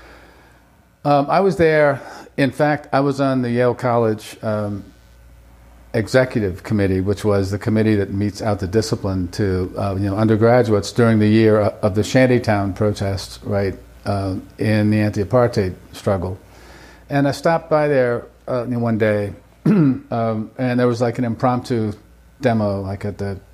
Um, I was there. In fact, I was on the Yale College um, executive committee, which was the committee that meets out the discipline to uh, you know undergraduates during the year of the Shantytown protests, right, uh, in the anti-apartheid struggle. And I stopped by there uh, one day, um, and there was like an impromptu demo, like at the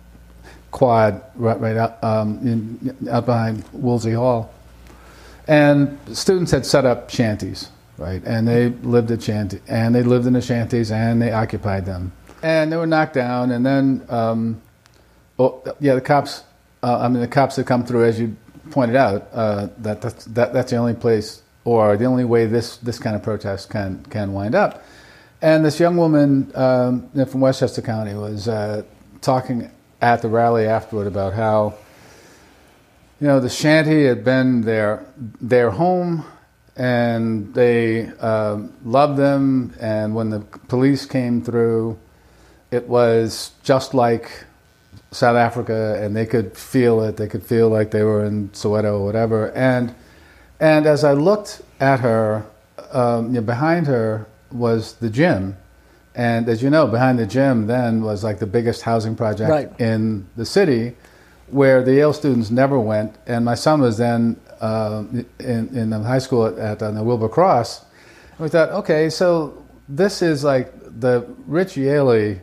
quad right, right out, um, in, out behind Woolsey Hall. And students had set up shanties. Right, and they lived at shanty, and they lived in the shanties, and they occupied them, and they were knocked down. And then, um, oh, yeah, the cops. Uh, I mean, the cops had come through, as you pointed out. Uh, that that's that, that's the only place, or the only way this this kind of protest can can wind up. And this young woman um, from Westchester County was uh, talking at the rally afterward about how, you know, the shanty had been their their home. And they um, loved them, and when the police came through, it was just like South Africa, and they could feel it. They could feel like they were in Soweto or whatever. And and as I looked at her, um, you know, behind her was the gym. And as you know, behind the gym then was like the biggest housing project right. in the city, where the Yale students never went. And my son was then uh, in, in high school at, at uh, the Wilbur Cross. And we thought, okay, so this is like the rich Yaley,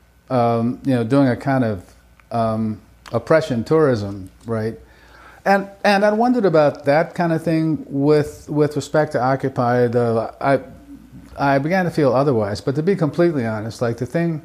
um, you know, doing a kind of um, oppression tourism, right? And and I wondered about that kind of thing with with respect to Occupy. Though I I began to feel otherwise. But to be completely honest, like the thing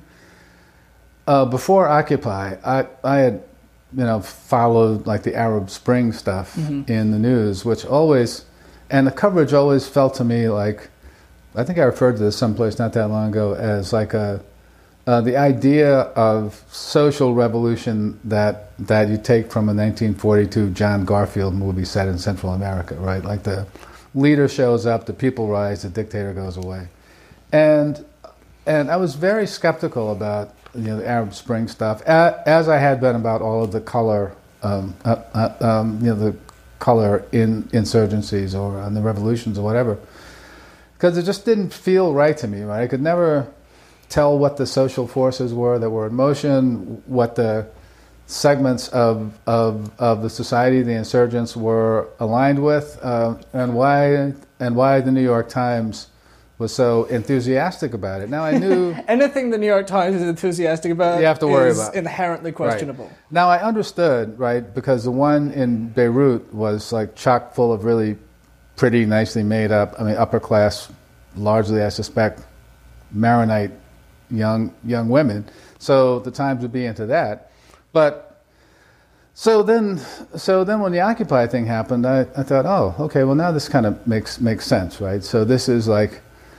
uh, before Occupy, I I had you know followed like the Arab Spring stuff mm-hmm. in the news, which always and the coverage always felt to me like, I think I referred to this someplace not that long ago as like a uh, the idea of social revolution that that you take from a nineteen forty-two John Garfield movie set in Central America, right? Like the leader shows up, the people rise, the dictator goes away, and and I was very skeptical about you know the Arab Spring stuff, as I had been about all of the color, um, uh, uh, um, you know the color in insurgencies or on the revolutions or whatever. Because it just didn't feel right to me, right? I could never tell what the social forces were that were in motion, what the segments of of, of the society the insurgents were aligned with, uh, and why and why the New York Times was so enthusiastic about it. Now I knew anything the New York Times is enthusiastic about, you have to worry is about inherently questionable. Right. Now I understood, right, because the one in Beirut was like chock full of really pretty, nicely made up, I mean, upper class, largely, I suspect, Maronite young young women. So the Times would be into that. But so then, so then when the Occupy thing happened, I, I thought, oh, okay, well now this kind of makes makes sense, right? So this is like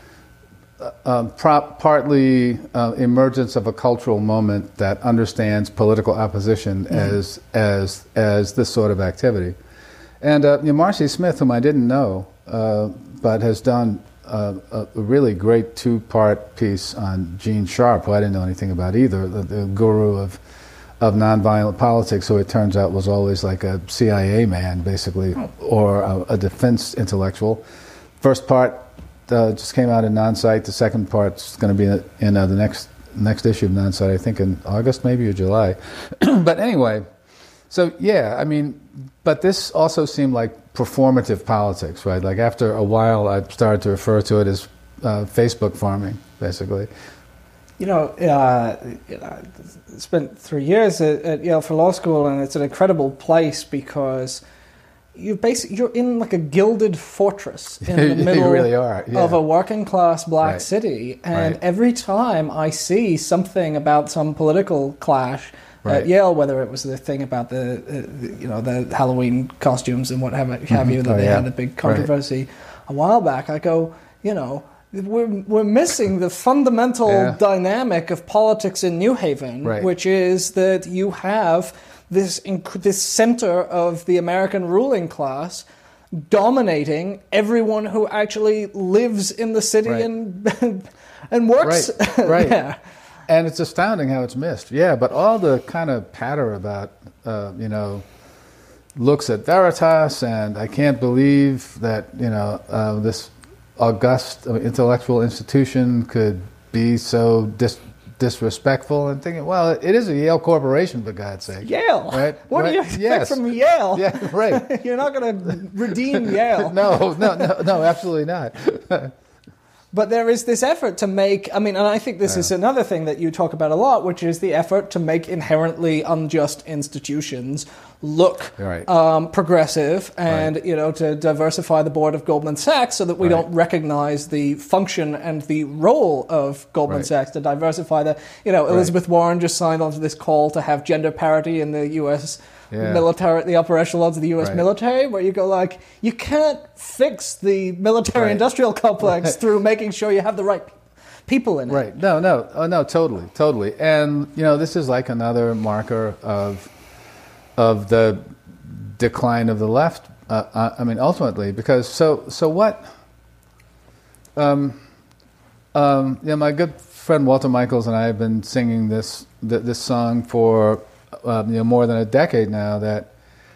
uh, uh, prop, partly uh, emergence of a cultural moment that understands political opposition mm-hmm. as as as this sort of activity. And uh, you know, Marcy Smith, whom I didn't know, uh, but has done uh, a, a really great two-part piece on Gene Sharp, who I didn't know anything about either, the, the guru of of nonviolent politics, who it turns out was always like a C I A man, basically, oh. or a, a defense intellectual. First part uh, just came out in Non-Site. The second part's going to be in, in uh, the next next issue of Non-Site, I think in August maybe or July. But anyway, so yeah, I mean, but this also seemed like performative politics, right? Like after a while, I started to refer to it as uh, Facebook farming, basically. You know, uh, I spent three years at, at Yale for law school, and it's an incredible place because you basically you're in like a gilded fortress in the middle you really are. Yeah. of a working class black right. city, and right. every time I see something about some political clash right. at Yale, whether it was the thing about the, uh, the you know the Halloween costumes and what have, have you that oh, they yeah. had a big controversy right. a while back, I go, you know. We're we're missing the fundamental yeah. dynamic of politics in New Haven, right. which is that you have this inc- this center of the American ruling class dominating everyone who actually lives in the city right. and and works right. right. there. And it's astounding how it's missed. Yeah, but all the kind of patter about uh, you know looks at Veritas, and I can't believe that you know uh, this. august intellectual institution could be so dis- disrespectful, and thinking, well, it is a Yale corporation, for God's sake. Yale? Right? What right? do you expect yes. from Yale? Yeah, right. You're not going to redeem Yale. no, no, no, no, absolutely not. But there is this effort to make, I mean, and I think this yeah. is another thing that you talk about a lot, which is the effort to make inherently unjust institutions look right. um, progressive and, right. you know, to diversify the board of Goldman Sachs so that we right. don't recognize the function and the role of Goldman right. Sachs to diversify the, you know, Elizabeth right. Warren just signed on to this call to have gender parity in the U S Yeah. military, the upper echelons of the U S right. military, where you go like, you can't fix the military-industrial right. complex right. through making sure you have the right people in it. Right. No, no, oh, no, totally, totally. And, you know, this is like another marker of of the decline of the left. Uh, I mean, ultimately, because so so what? Um, um, yeah, my good friend Walter Michaels and I have been singing this th- this song for um, you know, more than a decade now, that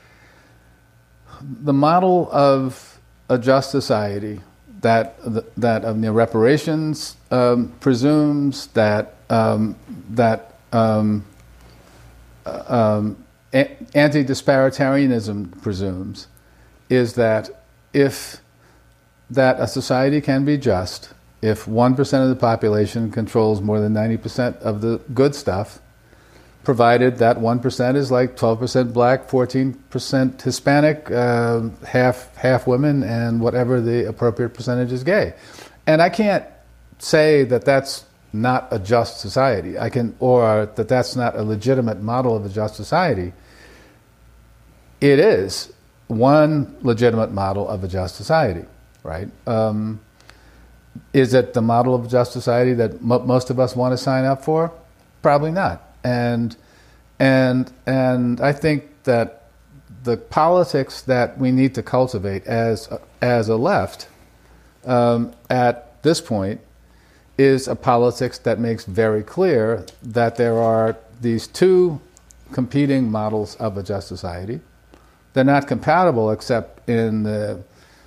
the model of a just society, that that um, you know, reparations um, presumes, that um, that um, uh, um, a- anti-disparitarianism presumes, is that if that a society can be just if one percent of the population controls more than ninety percent of the good stuff, provided that one percent is like twelve percent black, fourteen percent Hispanic, uh, half half women, and whatever the appropriate percentage is gay. And I can't say that that's not a just society. I can, or that that's not a legitimate model of a just society. It is one legitimate model of a just society, right? Um, is it the model of a just society that mo- most of us want to sign up for? Probably not. And and and I think that the politics that we need to cultivate as as a left um, at this point is a politics that makes very clear that there are these two competing models of a just society. They're not compatible except in the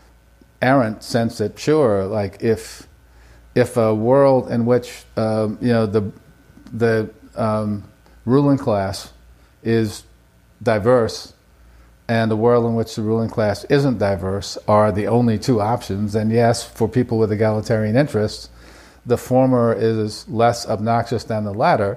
errant sense that, sure, like if if a world in which um, you know the the um, ruling class is diverse and the world in which the ruling class isn't diverse are the only two options, then yes, for people with egalitarian interests, the former is less obnoxious than the latter.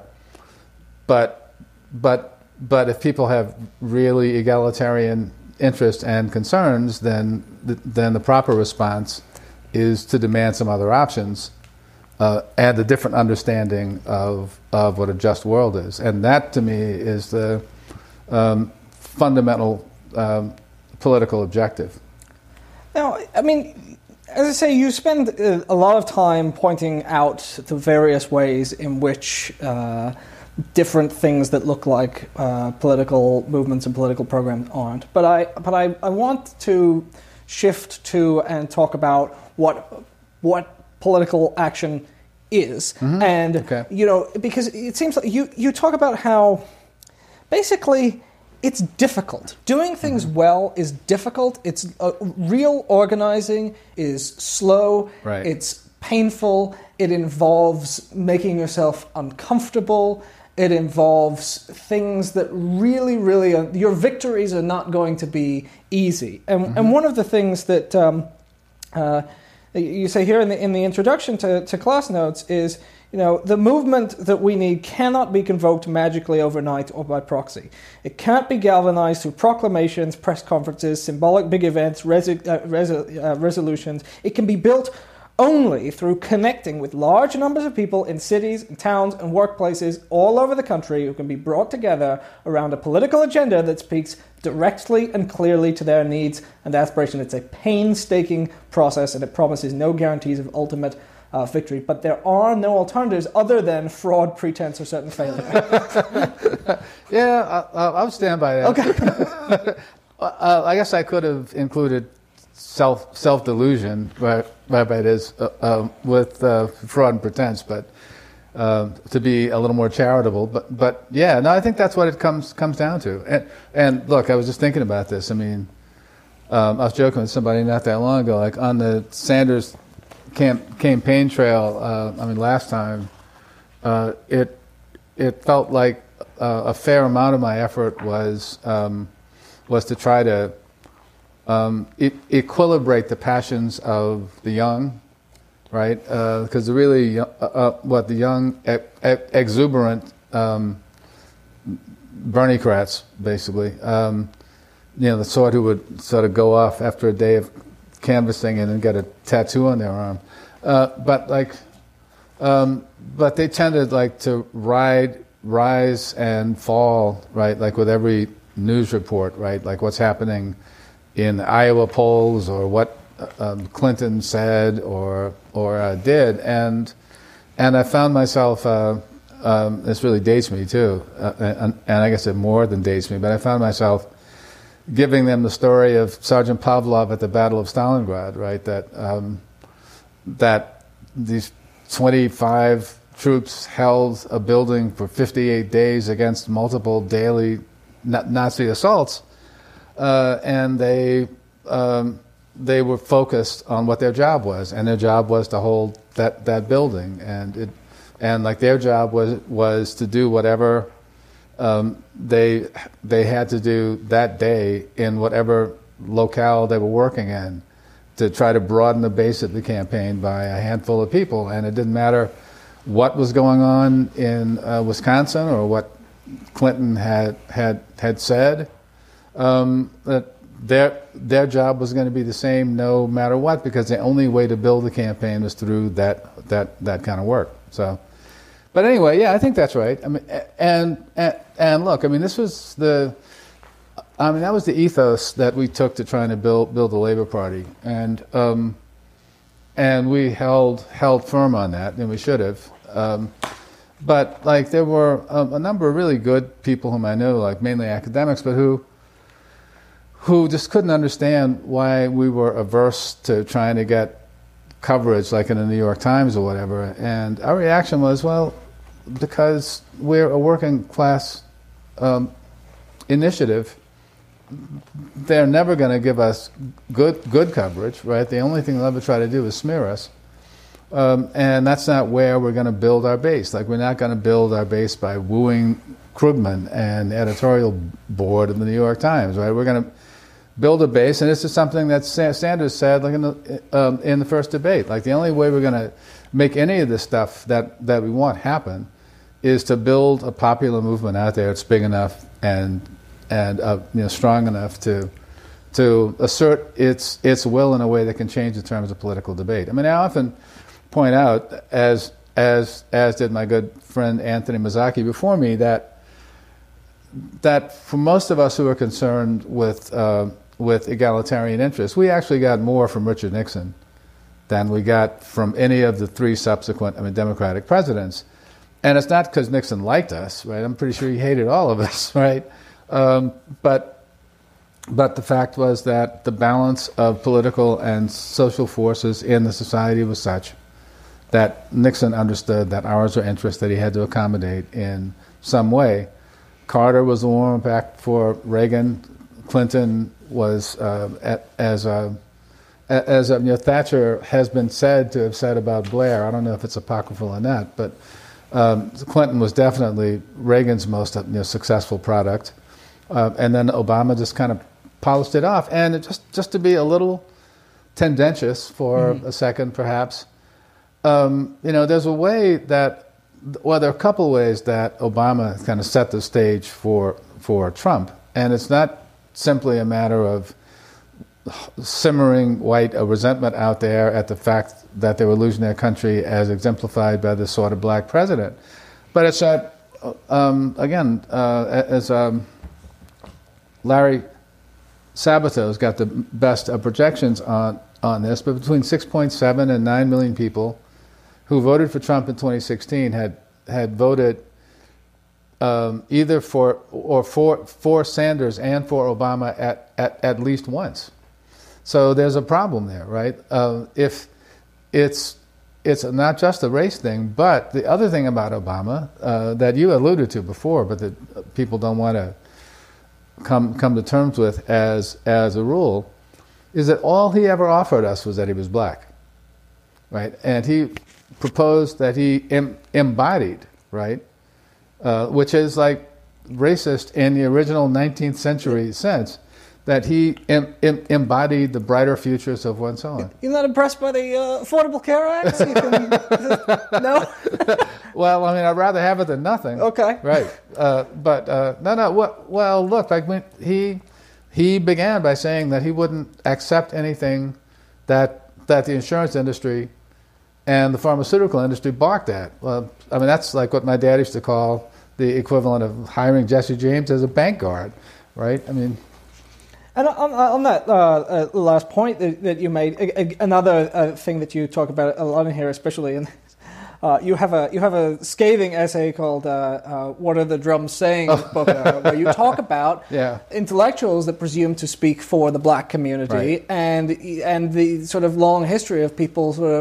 But but but if people have really egalitarian interests and concerns, then the, then the proper response is to demand some other options uh, and a different understanding of of what a just world is. And that, to me, is the um, fundamental um, political objective. Now, I mean, as I say, you spend a lot of time pointing out the various ways in which uh, different things that look like uh, political movements and political programs aren't. But I, but I, I want to shift to and talk about what what political action is. Mm-hmm. And okay. you know, because it seems like you you talk about how basically it's difficult. Doing things mm-hmm. well is difficult. It's uh, real organizing is slow. Right. It's painful. It involves making yourself uncomfortable. It involves things that really, really, are, your victories are not going to be easy. And, mm-hmm. and one of the things that um, uh, you say here in the in the introduction to, to Class Notes is, you know, the movement that we need cannot be convoked magically overnight or by proxy. It can't be galvanized through proclamations, press conferences, symbolic big events, resi- uh, res- uh, resolutions. It can be built only through connecting with large numbers of people in cities and towns and workplaces all over the country who can be brought together around a political agenda that speaks directly and clearly to their needs and aspirations. It's a painstaking process, and it promises no guarantees of ultimate uh, victory. But there are no alternatives other than fraud, pretense, or certain failure. yeah, I, I'll stand by that. Okay. uh, I guess I could have included self self delusion, but but it is uh, uh, with uh, fraud and pretense, but uh, to be a little more charitable. But but yeah, no, I think that's what it comes comes down to. And and look, I was just thinking about this. I mean, um, I was joking with somebody not that long ago, like on the Sanders camp, campaign trail. Uh, I mean, last time uh, it it felt like uh, a fair amount of my effort was um, was to try to Um, it, equilibrate the passions of the young, right? Because uh, the really, uh, uh, what the young, e- e- exuberant um, Bernie-crats, basically, um, you know, the sort who would sort of go off after a day of canvassing and then get a tattoo on their arm. Uh, but like, um, but they tended like to ride, rise and fall, right? Like with every news report, right? Like what's happening in the Iowa polls, or what um, Clinton said or or uh, did, and and I found myself. Uh, um, this really dates me too, uh, and, and I guess it more than dates me. But I found myself giving them the story of Sergeant Pavlov at the Battle of Stalingrad, right? That um, that these twenty-five troops held a building for fifty-eight days against multiple daily Nazi assaults, uh, and they um, they were focused on what their job was, and their job was to hold that, that building, and it and like their job was was to do whatever um, they they had to do that day in whatever locale they were working in, to try to broaden the base of the campaign by a handful of people, and it didn't matter what was going on in uh, Wisconsin or what Clinton had had had said. Um, that their their job was going to be the same no matter what, because the only way to build the campaign was through that that that kind of work. So, but anyway, yeah, I think that's right. I mean, and and, and look, I mean, this was the. I mean, that was the ethos that we took to trying to build build the Labour Party, and um, and we held held firm on that, and we should have. Um, but like, there were um, a number of really good people whom I knew, like mainly academics, but who who just couldn't understand why we were averse to trying to get coverage, like in the New York Times or whatever. And our reaction was, well, because we're a working class um, initiative, they're never going to give us good good coverage, right? The only thing they'll ever try to do is smear us. Um, and that's not where we're going to build our base. Like, we're not going to build our base by wooing Krugman and the editorial board of the New York Times, right? We're going to build a base, and this is something that Sanders said, like in the um, in the first debate. Like, the only way we're going to make any of this stuff that, that we want happen is to build a popular movement out there that's big enough and and uh, you know, strong enough to to assert its its will in a way that can change the terms of political debate. I mean, I often point out, as as as did my good friend Anthony Mazzocchi before me, that that for most of us who are concerned with uh, with egalitarian interests, we actually got more from Richard Nixon than we got from any of the three subsequent, I mean, Democratic presidents. And it's not because Nixon liked us, right? I'm pretty sure he hated all of us, right? Um, but but the fact was that the balance of political and social forces in the society was such that Nixon understood that ours were interests that he had to accommodate in some way. Carter was the warm back for Reagan. Clinton was, uh, at, as a, as a, you know, Thatcher has been said to have said about Blair. I don't know if it's apocryphal or not, but um, Clinton was definitely Reagan's most, you know, successful product. Uh, and then Obama just kind of polished it off. And it just, just to be a little tendentious for mm-hmm. a second, perhaps, um, you know, there's a way that, well, there are a couple ways that Obama kind of set the stage for for Trump. And it's not simply a matter of simmering white a resentment out there at the fact that they were losing their country as exemplified by this sort of black president. But it's that, um, again, uh, as um, Larry Sabato's got the best uh, projections on, on this, but between six point seven and nine million people who voted for Trump in twenty sixteen had had voted um, either for or for for Sanders and for Obama at, at, at least once. So there's a problem there, right? Uh, if it's it's not just a race thing, but the other thing about Obama uh, that you alluded to before, but that people don't want to come come to terms with as as a rule, is that all he ever offered us was that he was black, right? And he proposed that he em- embodied, right, uh, which is like racist in the original nineteenth century sense, that he em- em- embodied the brighter futures of one's own. You're not impressed by the uh, Affordable Care Act? You can, no? Well, I mean, I'd rather have it than nothing. Okay. Right. Uh, but, uh, no, no, well, well look, like when he he began by saying that he wouldn't accept anything that that the insurance industry and the pharmaceutical industry balked at. Well, I mean, that's like what my dad used to call the equivalent of hiring Jesse James as a bank guard, right? I mean... And on, on that uh, uh, last point that, that you made, a, a, another uh, thing that you talk about a lot in here, especially, in, uh, you have a you have a scathing essay called uh, uh, "What Are the Drums Saying?" Oh. book, uh, where you talk about yeah. intellectuals that presume to speak for the black community, right. and and the sort of long history of people sort of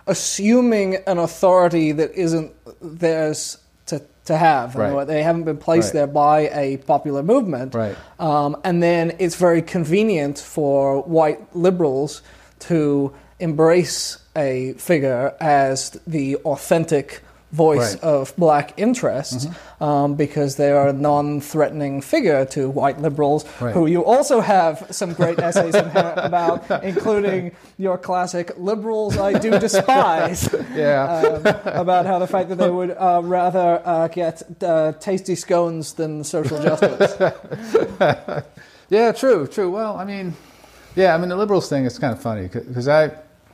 assuming an authority that isn't theirs to, to have. Right. They haven't been placed Right. there by a popular movement. Right. Um, and then it's very convenient for white liberals to embrace a figure as the authentic voice Right. of black interest, Mm-hmm. um, because they are a non-threatening figure to white liberals, Right. who you also have some great essays in here about, including your classic "Liberals I Do Despise," Yeah. um, about how the fact that they would uh, rather uh, get uh, tasty scones than social justice. Yeah, true, true. Well, I mean, yeah, I mean, the liberals thing is kind of funny because I,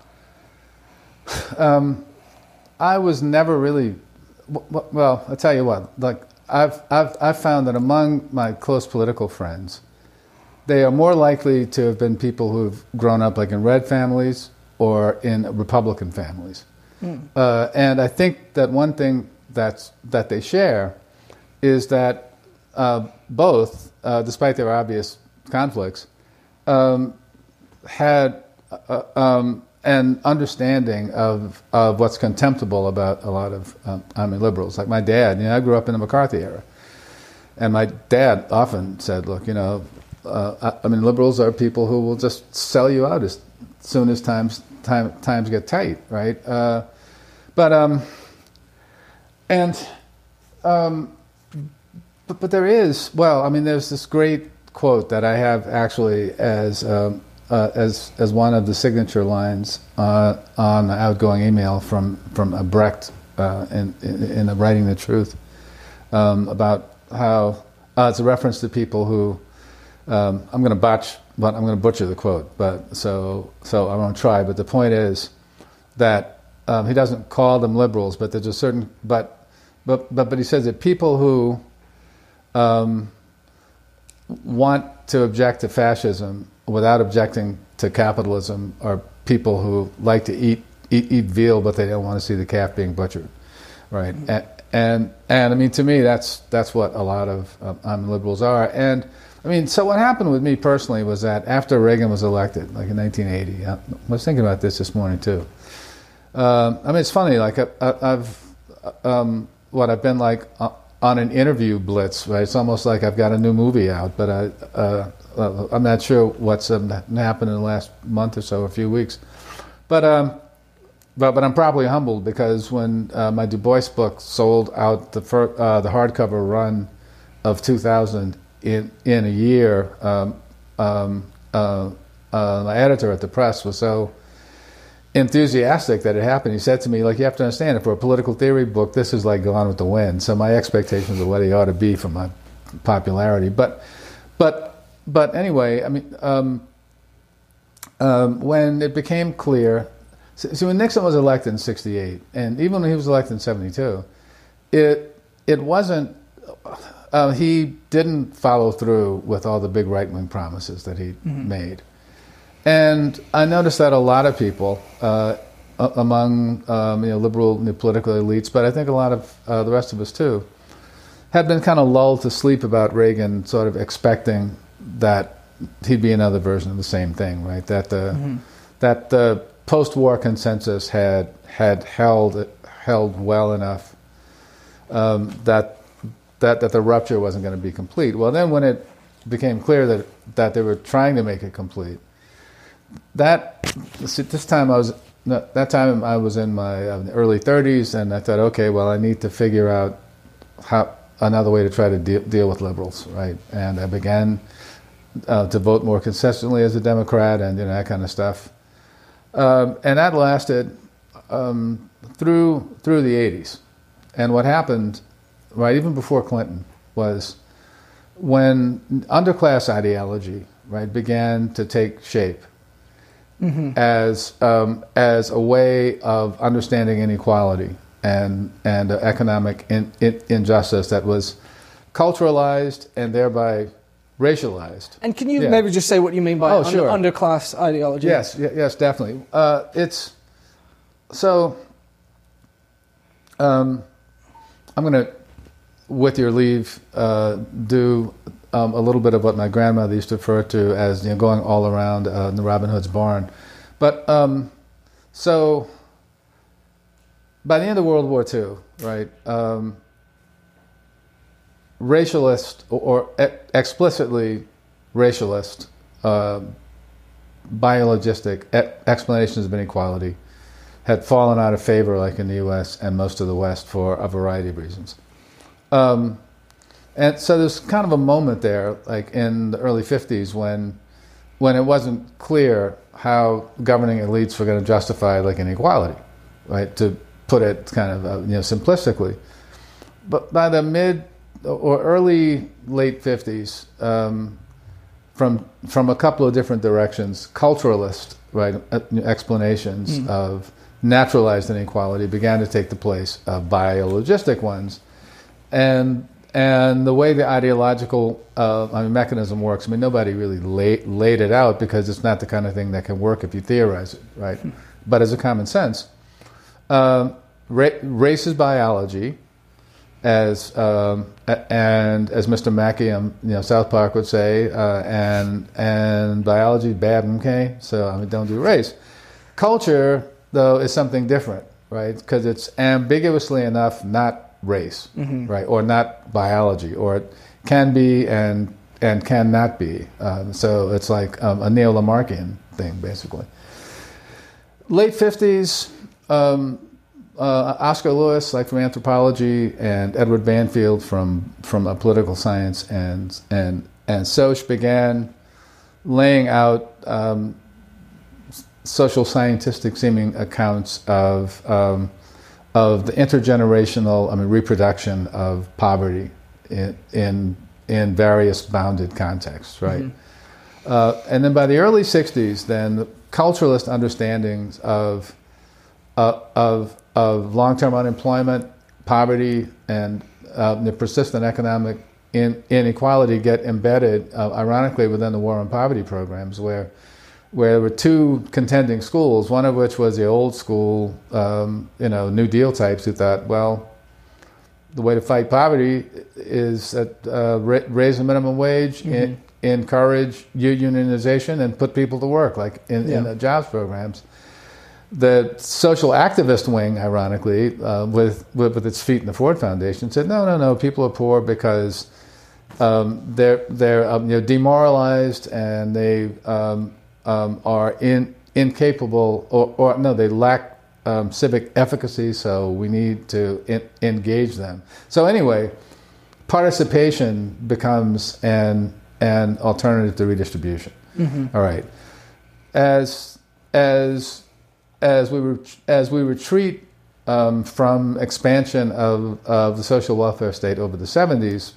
um, I was never really, well, I'll tell you what, like, I've, I've, I've found that among my close political friends, they are more likely to have been people who've grown up like in red families or in Republican families. Mm. Uh, and I think that one thing that's, that they share is that uh, both, uh, despite their obvious conflicts, um, had uh, um, an understanding of, of what's contemptible about a lot of, um, I mean, liberals. Like my dad, you know, I grew up in the McCarthy era. And my dad often said, look, you know, uh, I, I mean, liberals are people who will just sell you out as soon as times time, times get tight, right? Uh, but, um, and, um, but, but there is, well, I mean, there's this great quote that I have actually as, um, uh, as, as one of the signature lines uh, on the outgoing email from, from a Brecht uh, in, in, in the Writing the Truth, um, about how uh, it's a reference to people who, um, I'm going to botch, but I'm going to butcher the quote, but so, so I won't try, but the point is that um, he doesn't call them liberals, but there's a certain, but, but, but, but he says that people who um, want to object to fascism without objecting to capitalism are people who like to eat eat, eat veal, but they don't want to see the calf being butchered, right? Mm-hmm. And, and and I mean, to me, that's that's what a lot of um, um, liberals are. And I mean, so what happened with me personally was that after Reagan was elected, like in nineteen eighty, I was thinking about this this morning too. Um, I mean, it's funny. Like I, I, I've um, what I've been like uh, on an interview blitz, right? It's almost like I've got a new movie out, but I. Uh, Uh, I'm not sure what's um, happened in the last month or so, a few weeks, but um, but but I'm probably humbled because when uh, my Du Bois book sold out the fir- uh, the hardcover run of two thousand in in a year, um, um, uh, uh, my editor at the press was so enthusiastic that it happened. He said to me, like, you have to understand, for a political theory book, this is like Gone with the Wind. So my expectations of what he ought to be for my popularity, but but. But anyway, I mean, um, um, when it became clear, so, so when Nixon was elected in sixty-eight, and even when he was elected in seventy-two, it it wasn't, uh, he didn't follow through with all the big right-wing promises that he mm-hmm. made. And I noticed that a lot of people, uh, among um, you know, liberal you know, political elites, but I think a lot of uh, the rest of us too, had been kind of lulled to sleep about Reagan, sort of expecting that he'd be another version of the same thing, right? That the mm-hmm. that the post-war consensus had had held held well enough um, that that that the rupture wasn't going to be complete. Well, then when it became clear that that they were trying to make it complete, that this time I was that time I was in my early thirties, and I thought, okay, well, I need to figure out how another way to try to deal, deal with liberals, right? And I began. Uh, to vote more consistently as a Democrat and you know, that kind of stuff. Um, and that lasted um, through through the eighties. And what happened, right, even before Clinton, was when underclass ideology, right, began to take shape mm-hmm. as um, as a way of understanding inequality and and uh, economic in, in, injustice that was culturalized and thereby racialized. And can you yeah. maybe just say what you mean by oh, under, sure. underclass ideology? Yes, yes, definitely. Uh, it's so. Um, I'm going to, with your leave, uh, do um, a little bit of what my grandmother used to refer to as you know, going all around uh, the Robin Hood's barn. But um, so by the end of World War Two, right, um, racialist or, or e- explicitly racialist uh, biologistic e- explanations of inequality had fallen out of favor, like in the U S and most of the West, for a variety of reasons. Um, and so there's kind of a moment there, like in the early fifties, when when it wasn't clear how governing elites were going to justify like inequality, right? To put it kind of uh, you know simplistically. But by the mid or early late fifties, um, from from a couple of different directions, culturalist right uh, explanations mm. of naturalized inequality began to take the place of biologistic ones, and and the way the ideological uh, I mean, mechanism works. I mean, nobody really lay, laid it out because it's not the kind of thing that can work if you theorize it, right? Mm. But as a common sense, um, ra- race is biology. As um, and as Mister Mackey, um, you know, South Park would say, uh, and and biology is bad, okay? So I mean, don't do race. Culture, though, is something different, right? Because it's ambiguously enough not race, mm-hmm. right, or not biology, or it can be and and cannot be. Um, so it's like um, a neo-Lamarckian thing, basically. Late fifties. Um, Uh, Oscar Lewis, like from anthropology, and Edward Banfield from from uh, political science, and and and Soch began laying out um, social scientific seeming accounts of um, of the intergenerational, I mean, reproduction of poverty in in, in various bounded contexts, right? Mm-hmm. Uh, and then by the early sixties, then the culturalist understandings of uh, of of long-term unemployment, poverty, and uh, the persistent economic in, inequality get embedded, uh, ironically, within the war on poverty programs, where where there were two contending schools, one of which was the old school, um, you know, New Deal types who thought, well, the way to fight poverty is that, uh, ra- raise the minimum wage, mm-hmm. in, encourage unionization, and put people to work, like in, yeah. in the jobs programs. The social activist wing, ironically, uh, with, with with its feet in the Ford Foundation, said, no, no, no, people are poor because um, they're they're um, you know, demoralized and they um, um, are in, incapable, or, or no, they lack um, civic efficacy, so we need to in, engage them. So anyway, participation becomes an an alternative to redistribution. Mm-hmm. All right, as as As we re- as we retreat um, from expansion of, of the social welfare state over the seventies,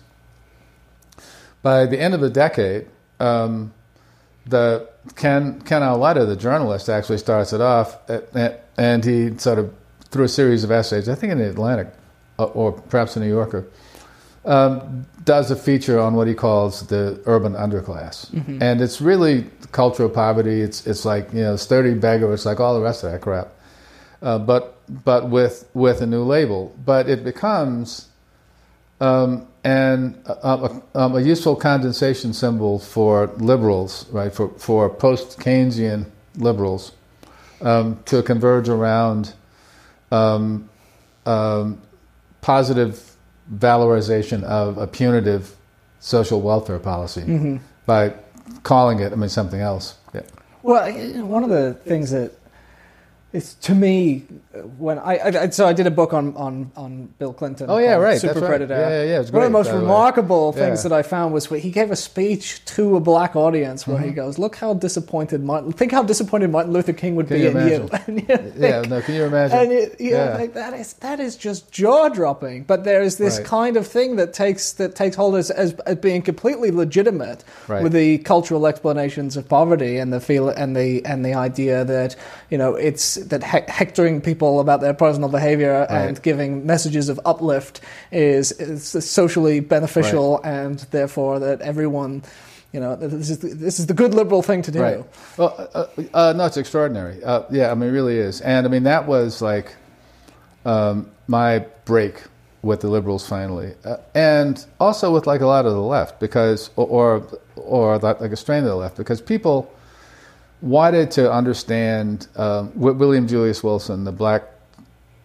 by the end of the decade, um, the Ken Ken Auletta, the journalist, actually starts it off, at, and he sort of through a series of essays, I think in the Atlantic, or perhaps the New Yorker, um, does a feature on what he calls the urban underclass, mm-hmm. and it's really cultural poverty. It's it's like, you know, sturdy beggar. It's like all the rest of that crap, uh, but but with with a new label. But it becomes um, an a, a, a useful condensation symbol for liberals, right? For for post Keynesian liberals um, to converge around um, um, positive valorization of a punitive social welfare policy mm-hmm. by calling it, I mean, something else. Yeah. Well, one of the things that it's, to me, when I, I so I did a book on on, on Bill Clinton. Oh yeah, right. Super That's Predator. Right. Yeah, yeah, yeah. It was great. One of the most remarkable way. things yeah. that I found was when he gave a speech to a black audience where mm-hmm. he goes, "Look how disappointed Martin. Think how disappointed Martin Luther King would can be you in imagine? you." And you think, yeah, no. Can you imagine? And it, you yeah, know, like, that is that is just jaw dropping. But there is this right. kind of thing that takes that takes hold as as, as being completely legitimate right. with the cultural explanations of poverty and the feel and the and the idea that, you know, it's that he- hectoring people about their personal behavior right. and giving messages of uplift is, is socially beneficial right. and therefore that everyone, you know, this is the, this is the good liberal thing to do. Right. Well, uh, uh, no, it's extraordinary. Uh, yeah, I mean, it really is. And I mean, that was like um, my break with the liberals finally, uh, and also with like a lot of the left, because or or, or like a strain of the left, because people wanted to understand um, William Julius Wilson, the black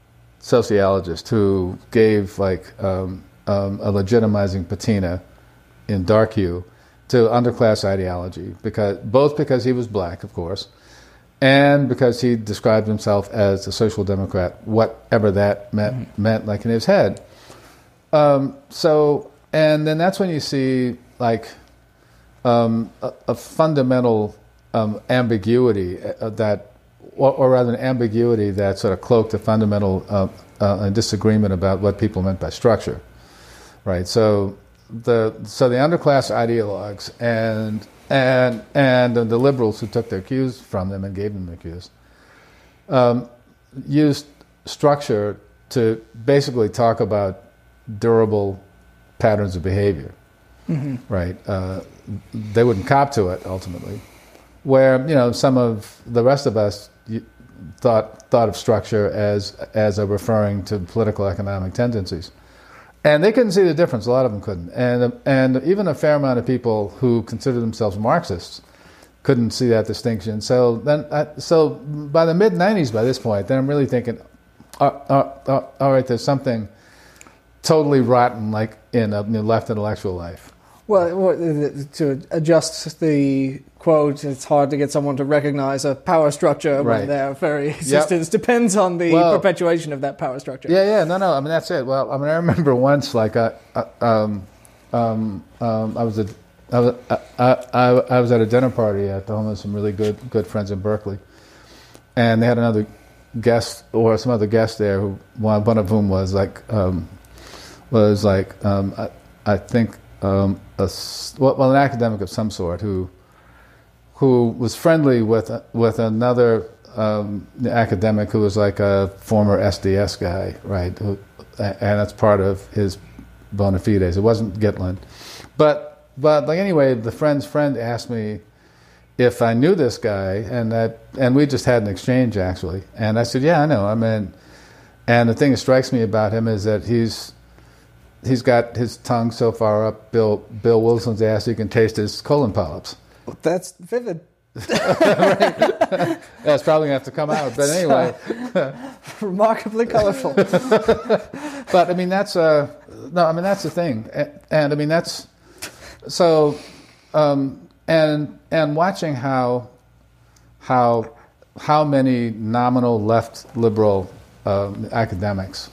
sociologist who gave like um, um, a legitimizing patina in dark hue to underclass ideology, because both because he was black, of course, and because he described himself as a social democrat, whatever that meant, mm-hmm. meant like in his head. Um, so, and then that's when you see like um, a, a fundamental um, ambiguity that, or, or rather an ambiguity that sort of cloaked a fundamental uh, uh, disagreement about what people meant by structure, right? So the so the underclass ideologues and and and the liberals who took their cues from them and gave them their cues um, used structure to basically talk about durable patterns of behavior, mm-hmm. right? Uh, they wouldn't cop to it ultimately, where you know some of the rest of us thought thought of structure as as a referring to political economic tendencies, and they couldn't see the difference. A lot of them couldn't, and and even a fair amount of people who consider themselves Marxists couldn't see that distinction. So then, I, so by the mid nineties, by this point, then I'm really thinking, uh, uh, uh, all right, there's something totally rotten, like in a left intellectual life. Well, to adjust the quote, it's hard to get someone to recognize a power structure right. when their very existence yep. depends on the well, perpetuation of that power structure. Yeah, yeah, no, no. I mean, that's it. Well, I mean, I remember once, like, I, I, um, um, um, I was at, I was, I, I, I was at a dinner party at the home of some really good, good friends in Berkeley, and they had another guest or some other guest there, who one, one of whom was like. Um, was like, um, I, I think, um, a, well, an academic of some sort who who was friendly with with another um, academic who was like a former S D S guy, right? Who, and that's part of his bona fides. It wasn't Gitlin. But, but like anyway, the friend's friend asked me if I knew this guy, and that, and we just had an exchange, actually. And I said, yeah, I know. I mean, and the thing that strikes me about him is that he's He's got his tongue so far up Bill Bill Wilson's ass he can taste his colon polyps. Well, that's vivid. Right. That's probably going to have to come out. But anyway. Uh, remarkably colorful. But, I mean, that's uh, no, I mean, that's the thing. And, and I mean, that's, so, um, and and watching how, how, how many nominal left liberal um, academics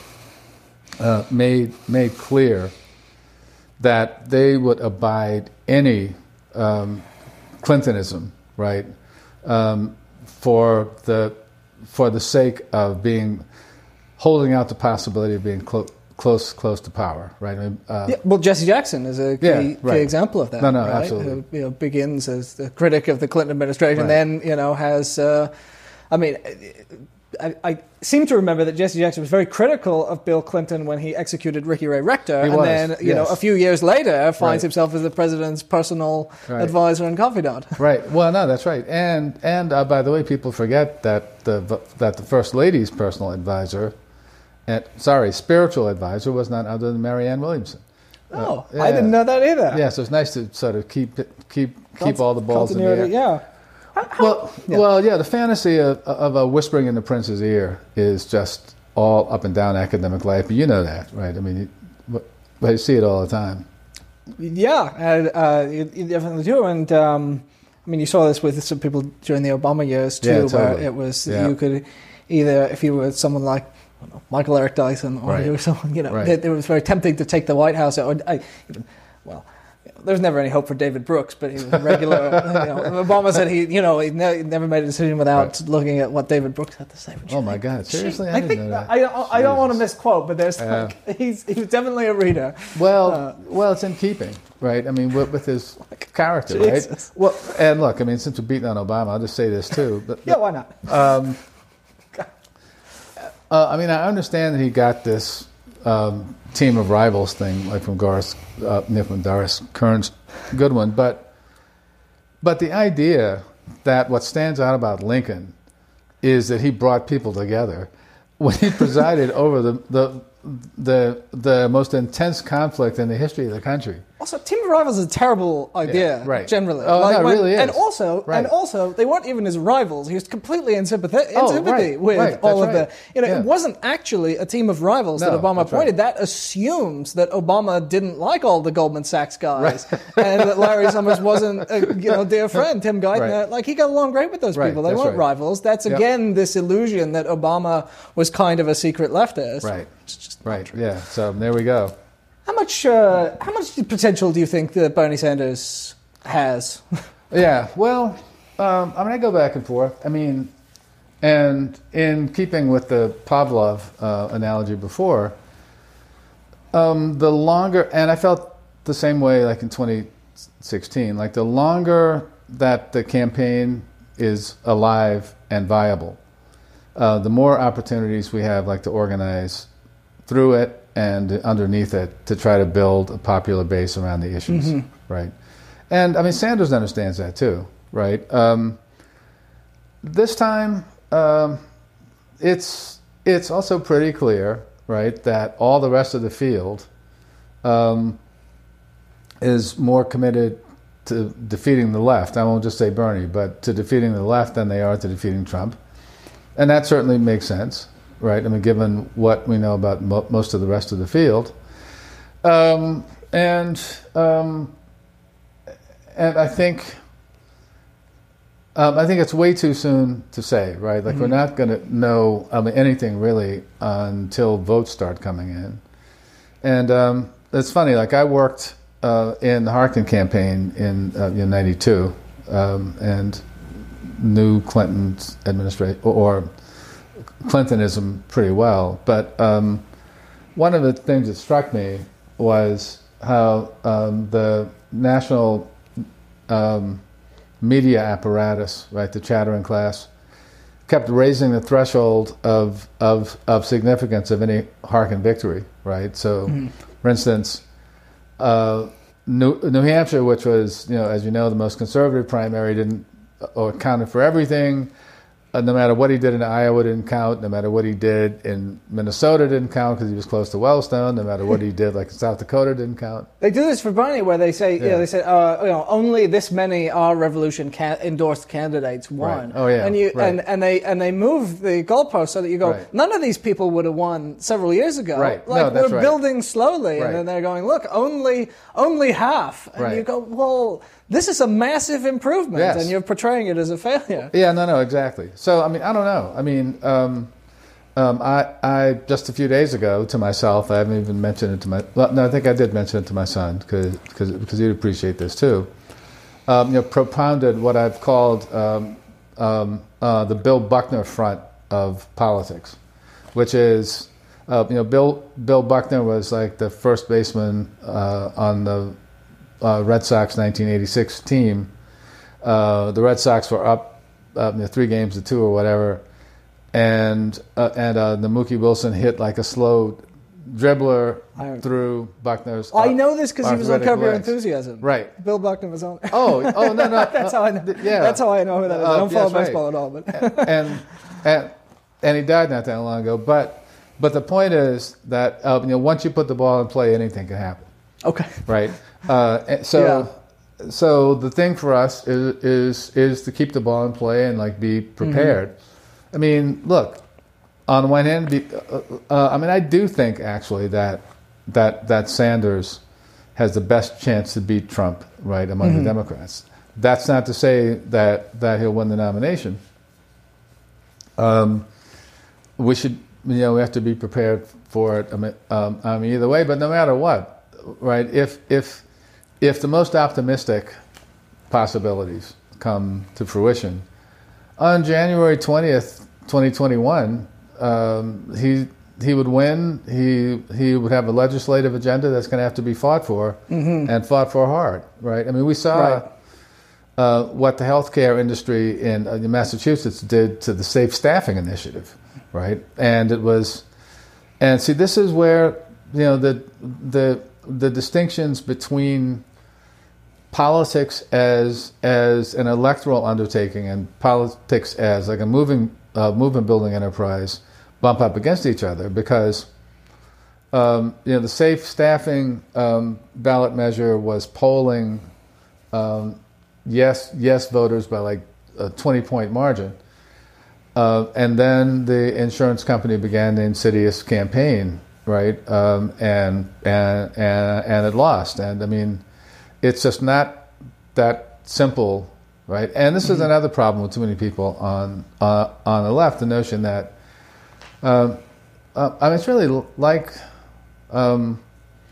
Uh, made made clear that they would abide any um, Clintonism, right, um, for the for the sake of being holding out the possibility of being clo- close close to power, right? I mean, uh, yeah, well, Jesse Jackson is a key, yeah, right. key example of that. No, no, right? absolutely. Who, you know, begins as the critic of the Clinton administration, right. then you know has, uh, I mean. I, I seem to remember that Jesse Jackson was very critical of Bill Clinton when he executed Ricky Ray Rector, he and was, then you yes. know a few years later finds right. himself as the president's personal right. advisor and confidant. Right. Well, no, that's right. And and uh, by the way, people forget that the that the First Lady's personal advisor, and sorry, spiritual advisor, was none other than Marianne Williamson. Oh, uh, yeah. I didn't know that either. Yeah, so it's nice to sort of keep keep keep Cont- all the balls in the air. Yeah. How, well, yeah. well, yeah. The fantasy of, of a whispering in the prince's ear is just all up and down academic life. But you know that, right? I mean, you, but you see it all the time. Yeah, and, uh, you, you definitely do. And um, I mean, you saw this with some people during the Obama years too, yeah, totally. where it was yeah. you could either, if you were someone like I don't know, Michael Eric Dyson, or right. you were someone, you know, right. it, it was very tempting to take the White House. Or I, even, well. There was never any hope for David Brooks, but he was a regular. you know, Obama said he, you know, he ne- never made a decision without right. looking at what David Brooks had to say. Oh my God! Seriously, I, I didn't think know that. I, I don't want to misquote, but there's uh, like, he's he was definitely a reader. Well, uh, well, it's in keeping, right? I mean, with, with his character, Jesus. right? Well, and look, I mean, since we're beating on Obama, I'll just say this too. But, yeah, why not? Um, uh, I mean, I understand that he got this um, team of rivals thing, like from Doris, uh, from Doris Kearns Goodwin, but but the idea that what stands out about Lincoln is that he brought people together when he presided over the, the the the most intense conflict in the history of the country. Also, team of rivals is a terrible idea, Yeah, right. generally. Oh, no, it when- really is. And also, Right. and also, they weren't even his rivals. He was completely in sympathy, in Oh, sympathy right, with right, all that's of right. the. You know, Yeah. it wasn't actually a team of rivals that No, Obama that's right. appointed. That assumes that Obama didn't like all the Goldman Sachs guys, and that Larry Summers wasn't a you know dear friend, Tim Geithner. Right. Like he got along great with those Right, people. They that's weren't right. rivals. That's Yep. again this illusion that Obama was kind of a secret leftist. Right. It's just Right. Yeah. So there we go. How much uh, how much potential do you think that Bernie Sanders has? Yeah. Well, um, I mean, I go back and forth. I mean, and in keeping with the Pavlov uh, analogy before, um, the longer, and I felt the same way like in twenty sixteen, like the longer that the campaign is alive and viable, uh, the more opportunities we have like to organize through it and underneath it to try to build a popular base around the issues, Mm-hmm. right? And I mean, Sanders understands that too, right? Um, this time, um, it's it's also pretty clear, right, that all the rest of the field um, is more committed to defeating the left. I won't just say Bernie, but to defeating the left than they are to defeating Trump, and that certainly makes sense. Right, I mean, given what we know about mo- most of the rest of the field, um, and um, and I think um, I think it's way too soon to say, right? Like mm-hmm. we're not going to know I mean, anything really until votes start coming in, and um, it's funny. Like I worked uh, in the Harkin campaign in uh, in ninety-two, um, and knew Clinton's administration or. Clintonism pretty well, but um, one of the things that struck me was how um, the national um, media apparatus, right, the chattering class, kept raising the threshold of of, of significance of any Harkin victory, right? So, mm-hmm. for instance, uh, New, New Hampshire, which was, you know, as you know, the most conservative primary, didn't or counted for everything. Uh, no matter what he did in Iowa didn't count. No matter what he did in Minnesota didn't count because he was close to Wellstone. No matter what he did, like in South Dakota, didn't count. They do this for Bernie, where they say, yeah. you know, they say, uh, you know, only this many Our Revolution ca- endorsed candidates won. Right. Oh yeah, and you right. and, and they and they move the goalpost so that you go, right. none of these people would have won several years ago. Right. Like No, that's we're right. building slowly, Right. and then they're going, look, only only half, and Right. you go, well. This is a massive improvement, Yes. and you're portraying it as a failure. Yeah, no, no, exactly. So, I mean, I don't know. I mean, um, um, I, I just a few days ago to myself, I haven't even mentioned it to my. Well, no, I think I did mention it to my son because because you'd appreciate this too. Um, you know, propounded what I've called um, um, uh, the Bill Buckner front of politics, which is, uh, you know, Bill Bill Buckner was like the first baseman uh, on the. Uh, Red Sox nineteen eighty-six team. Uh, the Red Sox were up uh, you know, three games to two or whatever, and uh, and uh, the Mookie Wilson hit like a slow dribbler I, through Buckner's. I know this because he was on Curb Your legs. Enthusiasm. Right. Bill Buckner was on. Oh, oh no, no. That's how I know. Yeah. That's how I know who that is. I don't Uh, follow yes, right. baseball at all, but and and and he died not that long ago. But but the point is that uh, you know once you put the ball in play, anything can happen. okay. Right. Uh, so, yeah. so the thing for us is, is is to keep the ball in play and like be prepared. Mm-hmm. I mean, look. On the one hand, be, uh, uh, I mean, I do think actually that that that Sanders has the best chance to beat Trump, right, among mm-hmm. the Democrats. That's not to say that that he'll win the nomination. Um, we should, you know, we have to be prepared for it. I mean, um, I mean, either way. But no matter what, right? If if if the most optimistic possibilities come to fruition on January twentieth, twenty twenty-one, um, he he would win. He he would have a legislative agenda that's going to have to be fought for mm-hmm. and fought for hard, right? I mean, we saw right. uh, what the healthcare industry in uh, Massachusetts did to the Safe Staffing Initiative, right? And it was, and see, this is where you know the the the distinctions between politics as as an electoral undertaking and politics as like a moving uh, movement building enterprise bump up against each other, because um, you know, the safe staffing um, ballot measure was polling um, yes yes voters by like a twenty point margin. Uh, and then the insurance company began the insidious campaign, right? Um, and, and and and it lost. And I mean, it's just not that simple, right? And this mm-hmm. is another problem with too many people on uh, on the left: the notion that um, uh, I mean, it's really like um,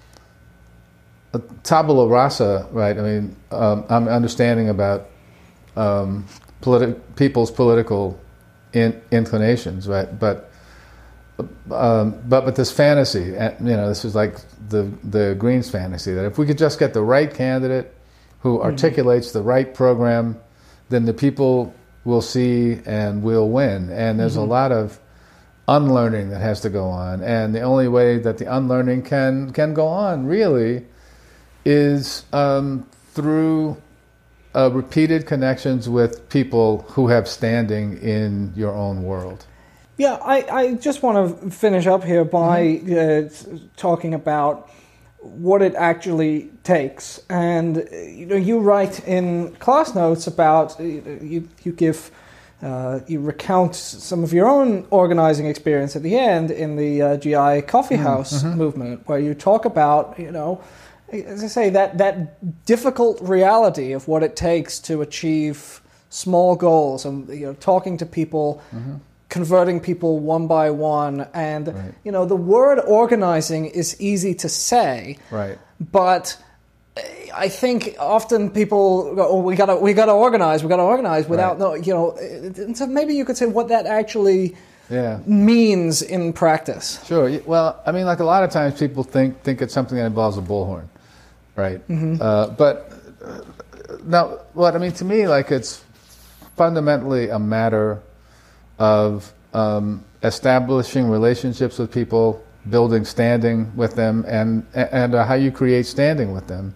a tabula rasa, right? I mean, um, I'm understanding about um, politi- people's political In, inclinations, right? But um, but but this fantasy, you know, this is like the the Greens fantasy that if we could just get the right candidate who articulates mm-hmm. the right program, then the people will see and will win. And there's mm-hmm. a lot of unlearning that has to go on, and the only way that the unlearning can can go on really is um, through Uh, repeated connections with people who have standing in your own world. Yeah, I, I just want to finish up here by mm-hmm. uh, talking about what it actually takes. And you know, you write in class notes about you you give uh, you recount some of your own organizing experience at the end in the uh, G I Coffee House mm-hmm. movement, where you talk about you know. As I say, that, that difficult reality of what it takes to achieve small goals, and you know, talking to people, mm-hmm. converting people one by one, and right. you know, the word organizing is easy to say, right? But I think often people go, "Oh, we gotta, we gotta organize, we gotta organize," without, right. you know. And so maybe you could say what that actually yeah. means in practice. Sure. Well, I mean, like a lot of times people think think it's something that involves a bullhorn. Right, mm-hmm. uh, but uh, now, what I mean to me, like it's fundamentally a matter of um, establishing relationships with people, building standing with them, and and uh, how you create standing with them.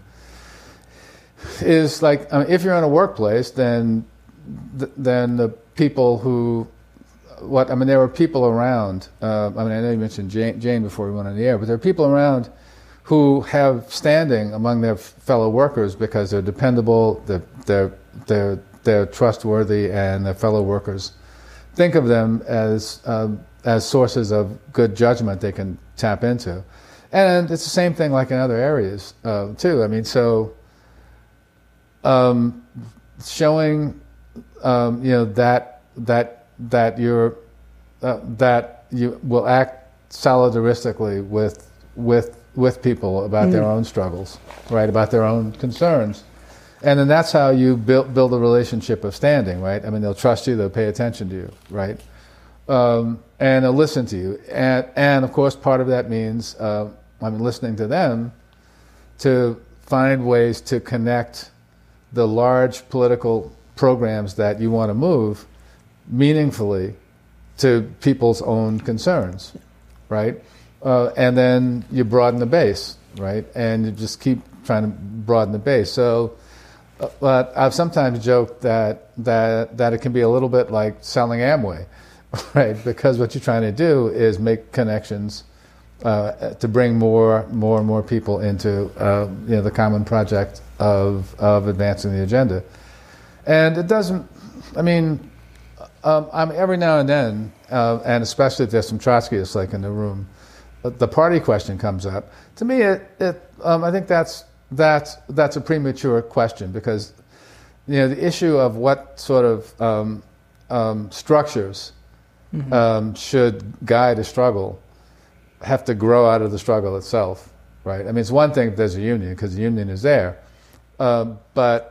Is like I mean, if you're in a workplace, then th- then the people who what I mean, there were people around. Uh, I mean, I know you mentioned Jane, Jane before we went on the air, but there are people around who have standing among their fellow workers because they're dependable, they're, they're, they're, they're trustworthy, and their fellow workers think of them as um, as sources of good judgment they can tap into. And it's the same thing like in other areas, uh, too. I mean, so um, showing, um, you know, that that that you're uh, that you will act solidaristically with with with people about mm. their own struggles, right, about their own concerns. And then that's how you build build a relationship of standing, right? I mean, they'll trust you, they'll pay attention to you, right? Um, and they'll listen to you. And, and of course, part of that means, uh, I mean, listening to them to find ways to connect the large political programs that you want to move meaningfully to people's own concerns, right? Uh, and then you broaden the base, right? And you just keep trying to broaden the base. So, uh, but I've sometimes joked that that that it can be a little bit like selling Amway, right? Because what you're trying to do is make connections uh, to bring more, more and more people into uh, you know the common project of of advancing the agenda. And it doesn't. I mean, um, I'm every now and then, uh, and especially if there's some Trotskyists like in the room. The party question comes up. To me, it, it um, I think that's that's that's a premature question because, you know, the issue of what sort of um, um, structures mm-hmm. um, should guide a struggle have to grow out of the struggle itself, right? I mean, it's one thing if there's a union because the union is there, uh, but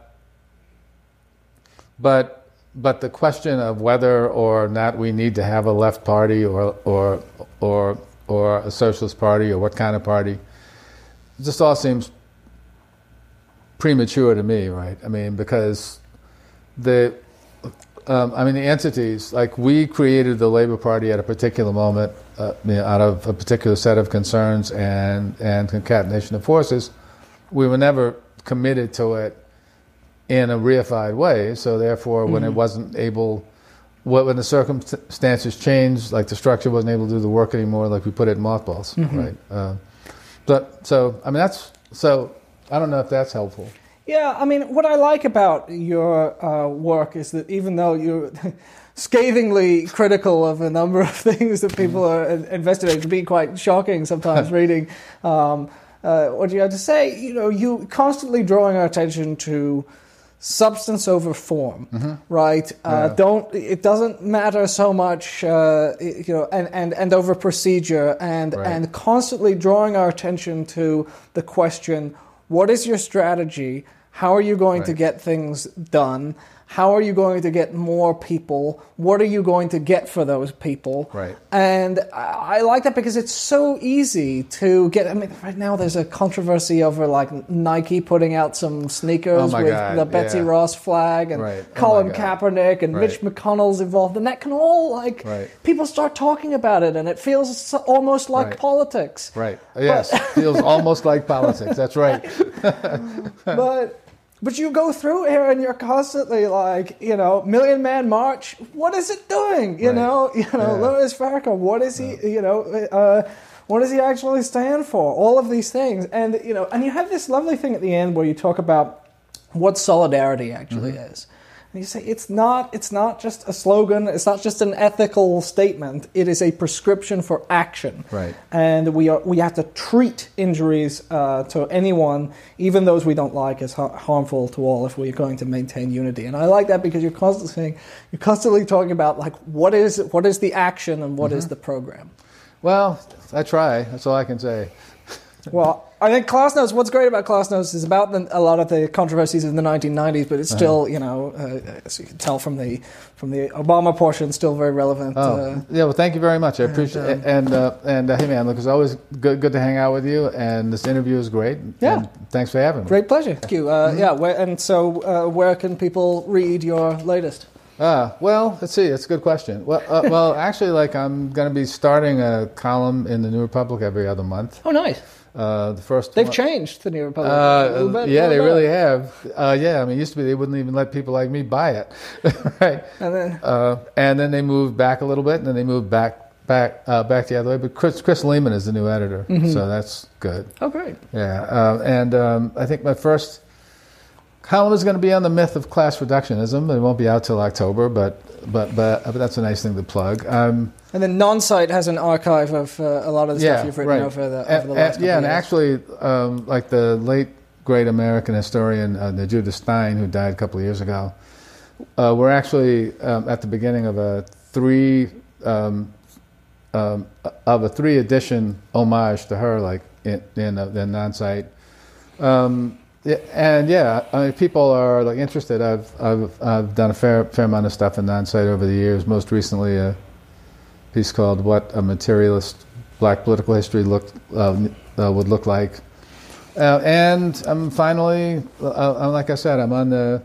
but but the question of whether or not we need to have a left party or or or or a socialist party, or what kind of party. It just all seems premature to me, right? I mean, because the, um, I mean, the entities, like we created the Labor Party at a particular moment, uh, you know, out of a particular set of concerns and, and concatenation of forces. We were never committed to it in a reified way, so therefore, mm-hmm. when it wasn't able what when the circumstances changed, like the structure wasn't able to do the work anymore, like we put it in mothballs, Mm-hmm. right? Uh, but so I mean that's so I don't know if that's helpful. Yeah, I mean, what I like about your uh, work is that even though you're scathingly critical of a number of things that people are investigating, it can be quite shocking sometimes reading um, uh, what you have to say, you know, you constantly drawing our attention to substance over form, Mm-hmm. right? Uh, Yeah. Don't it doesn't matter so much, uh, you know, and, and, and over procedure, and Right. and constantly drawing our attention to the question: what is your strategy? How are you going to Right. get things done? How are you going to get more people? What are you going to get for those people? Right. And I, I like that because it's so easy to get. I mean, right now there's a controversy over like Nike putting out some sneakers Oh my with God, the Betsy yeah. Ross flag, and Right. Oh Colin my God. Kaepernick and Right. Mitch McConnell's involved, and that can all like Right. people start talking about it, and it feels so, almost like Right. politics. Right. Yes. Feels almost like politics. That's right. but but you go through here and you're constantly like, you know, Million Man March. What is it doing? You Right. know, you know, Yeah. Louis Farrakhan. What is he? You know, uh, what does he actually stand for? All of these things, and you know, and you have this lovely thing at the end where you talk about what solidarity actually Mm-hmm. is. And you say it's not it's not just a slogan, it's not just an ethical statement, it is a prescription for action. Right. And we are we have to treat injuries uh, to anyone, even those we don't like, as ha- harmful to all if we're going to maintain unity. And I like that because you're constantly saying, you're constantly talking about like what is what is the action and what is the program. Well, I try. That's all I can say. Well, I think Class Notes, what's great about Class Notes is about the, a lot of the controversies in the nineteen nineties, but it's still, you know, uh, as you can tell from the from the Obama portion, still very relevant. Oh, Uh, yeah. Well, thank you very much. I appreciate it. And uh, and uh, hey, man, look, it's always good good to hang out with you. And this interview is great. Yeah. And thanks for having me. great pleasure. Thank you. Uh, Yeah, where, and so uh, where can people read your latest? Ah, well, let's see. It's a good question. Well, uh, well, actually, like I'm going to be starting a column in the New Republic every other month. Oh, nice. Uh, the first They've one- changed the New Republic. a little Uh, bit, yeah, a they little really bit. have. Uh, yeah, I mean, it used to be they wouldn't even let people like me buy it, right? And then, Uh, and then they moved back a little bit, and then they moved back back uh, back the other way. But Chris Chris Lehman is the new editor, so that's good. oh, great. Yeah, uh, and um, I think my first column is going to be on the myth of class reductionism. It won't be out till October, but but but, but that's a nice thing to plug. Um, And then Non-Site has an archive of uh, a lot of the stuff yeah, you've written right. over the, over And- the and- last couple yeah, of and years. actually, um, like the late great American historian uh, Judith Stein, who died a couple of years ago, uh, we're actually um, at the beginning of a three um, um, of a three edition homage to her, like in in the, the non-site. Um, yeah, and yeah, I mean, people are like interested. I've I've I've done a fair fair amount of stuff in non-site over the years. Most recently, a piece called "What a Materialist Black Political History Looked uh, uh, Would Look Like," uh, and I'm finally, uh, like I said, I'm on the.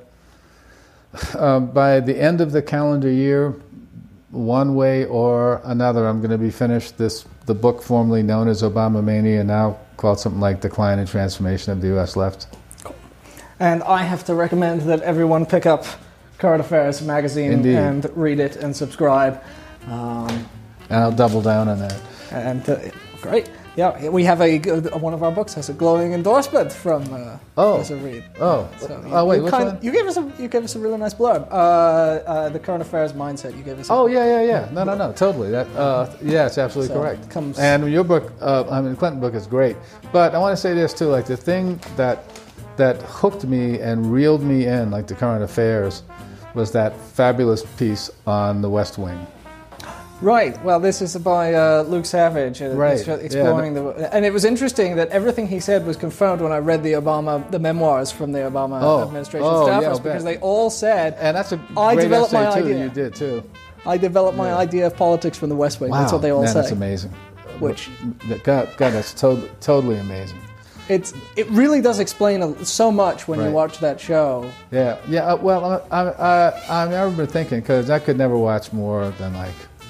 Uh, by the end of the calendar year, one way or another, I'm going to be finished this the book formerly known as Obama Mania, now called something like Decline and Transformation of the U S Left. And I have to recommend that everyone pick up Current Affairs magazine Indeed. and read it and subscribe. Um, And I'll double down on that. and uh, great. Yeah, we have a one of our books has a glowing endorsement from uh, Oh. Professor Reed. Oh, So you, oh wait, you, which kind one? of, you gave us a you gave us a really nice blurb. Uh, uh, the Current Affairs mindset. You gave us. A, Oh yeah, yeah, yeah. No, no, no. Totally. That. Uh, yeah, it's absolutely So, correct. comes- And your book, uh, I mean, the Clinton book is great. But I want to say this too. Like the thing that that hooked me and reeled me in, like the Current Affairs, was that fabulous piece on the West Wing. Right. Well, this is by uh, Luke Savage. Uh, Right. it's exploring the, and it was interesting that everything he said was confirmed when I read the Obama, the memoirs from the Obama Oh. administration Oh, staffers, yeah, I'll because bet. they all said, And that's a I great developed essay my too idea. that you did too. I developed my Yeah. idea of politics from the West Wing. That's what they all man, say. That's amazing. Which God, God, that's to- totally amazing. it's it really does explain a, so much when you Right. watch that show. Yeah, yeah. Uh, well, I, I, I, I've never been thinking because I could never watch more than like.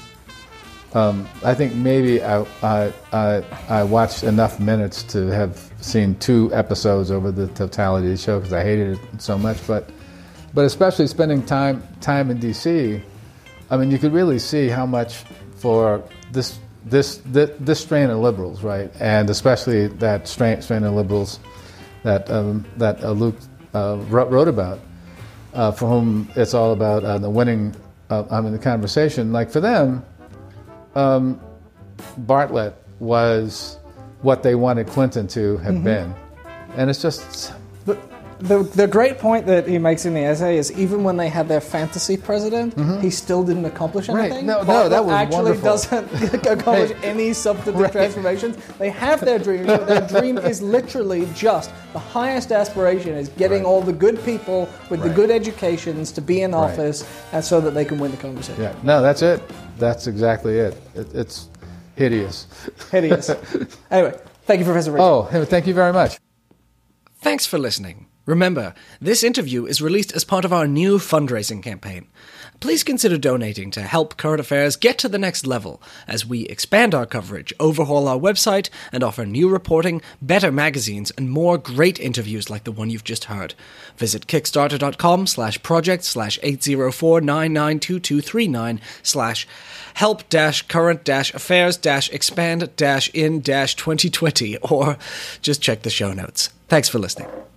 Um, I think maybe I, I I I watched enough minutes to have seen two episodes over the totality of the show because I hated it so much. But but especially spending time time in D C I mean, you could really see how much for this this this, this strain of liberals, right, and especially that strain strain of liberals that um, that uh, Luke uh, wrote, wrote about, uh, for whom it's all about uh, the winning. Uh, I mean, the conversation. Like for them, um, Bartlett was what they wanted Clinton to have mm-hmm. been, and it's just. But the the great point that he makes in the essay is even when they had their fantasy president, mm-hmm. he still didn't accomplish anything. Right. No, no, that was actually wonderful. doesn't accomplish hey. any substantive right. transformations. They have their dreams, but their dream is literally just the highest aspiration is getting right. all the good people with right. the good educations to be in office, right. and so that they can win the conversation. Yeah. No, that's it. That's exactly it. it it's hideous. Hideous. Anyway, thank you, Professor Richard. Oh, thank you very much. Thanks for listening. Remember, this interview is released as part of our new fundraising campaign. Please consider donating to help Current Affairs get to the next level as we expand our coverage, overhaul our website, and offer new reporting, better magazines, and more great interviews like the one you've just heard. Visit kickstarter.com slash project slash 804-992239 slash help dash current dash affairs dash expand dash in dash 2020 or just check the show notes. Thanks for listening.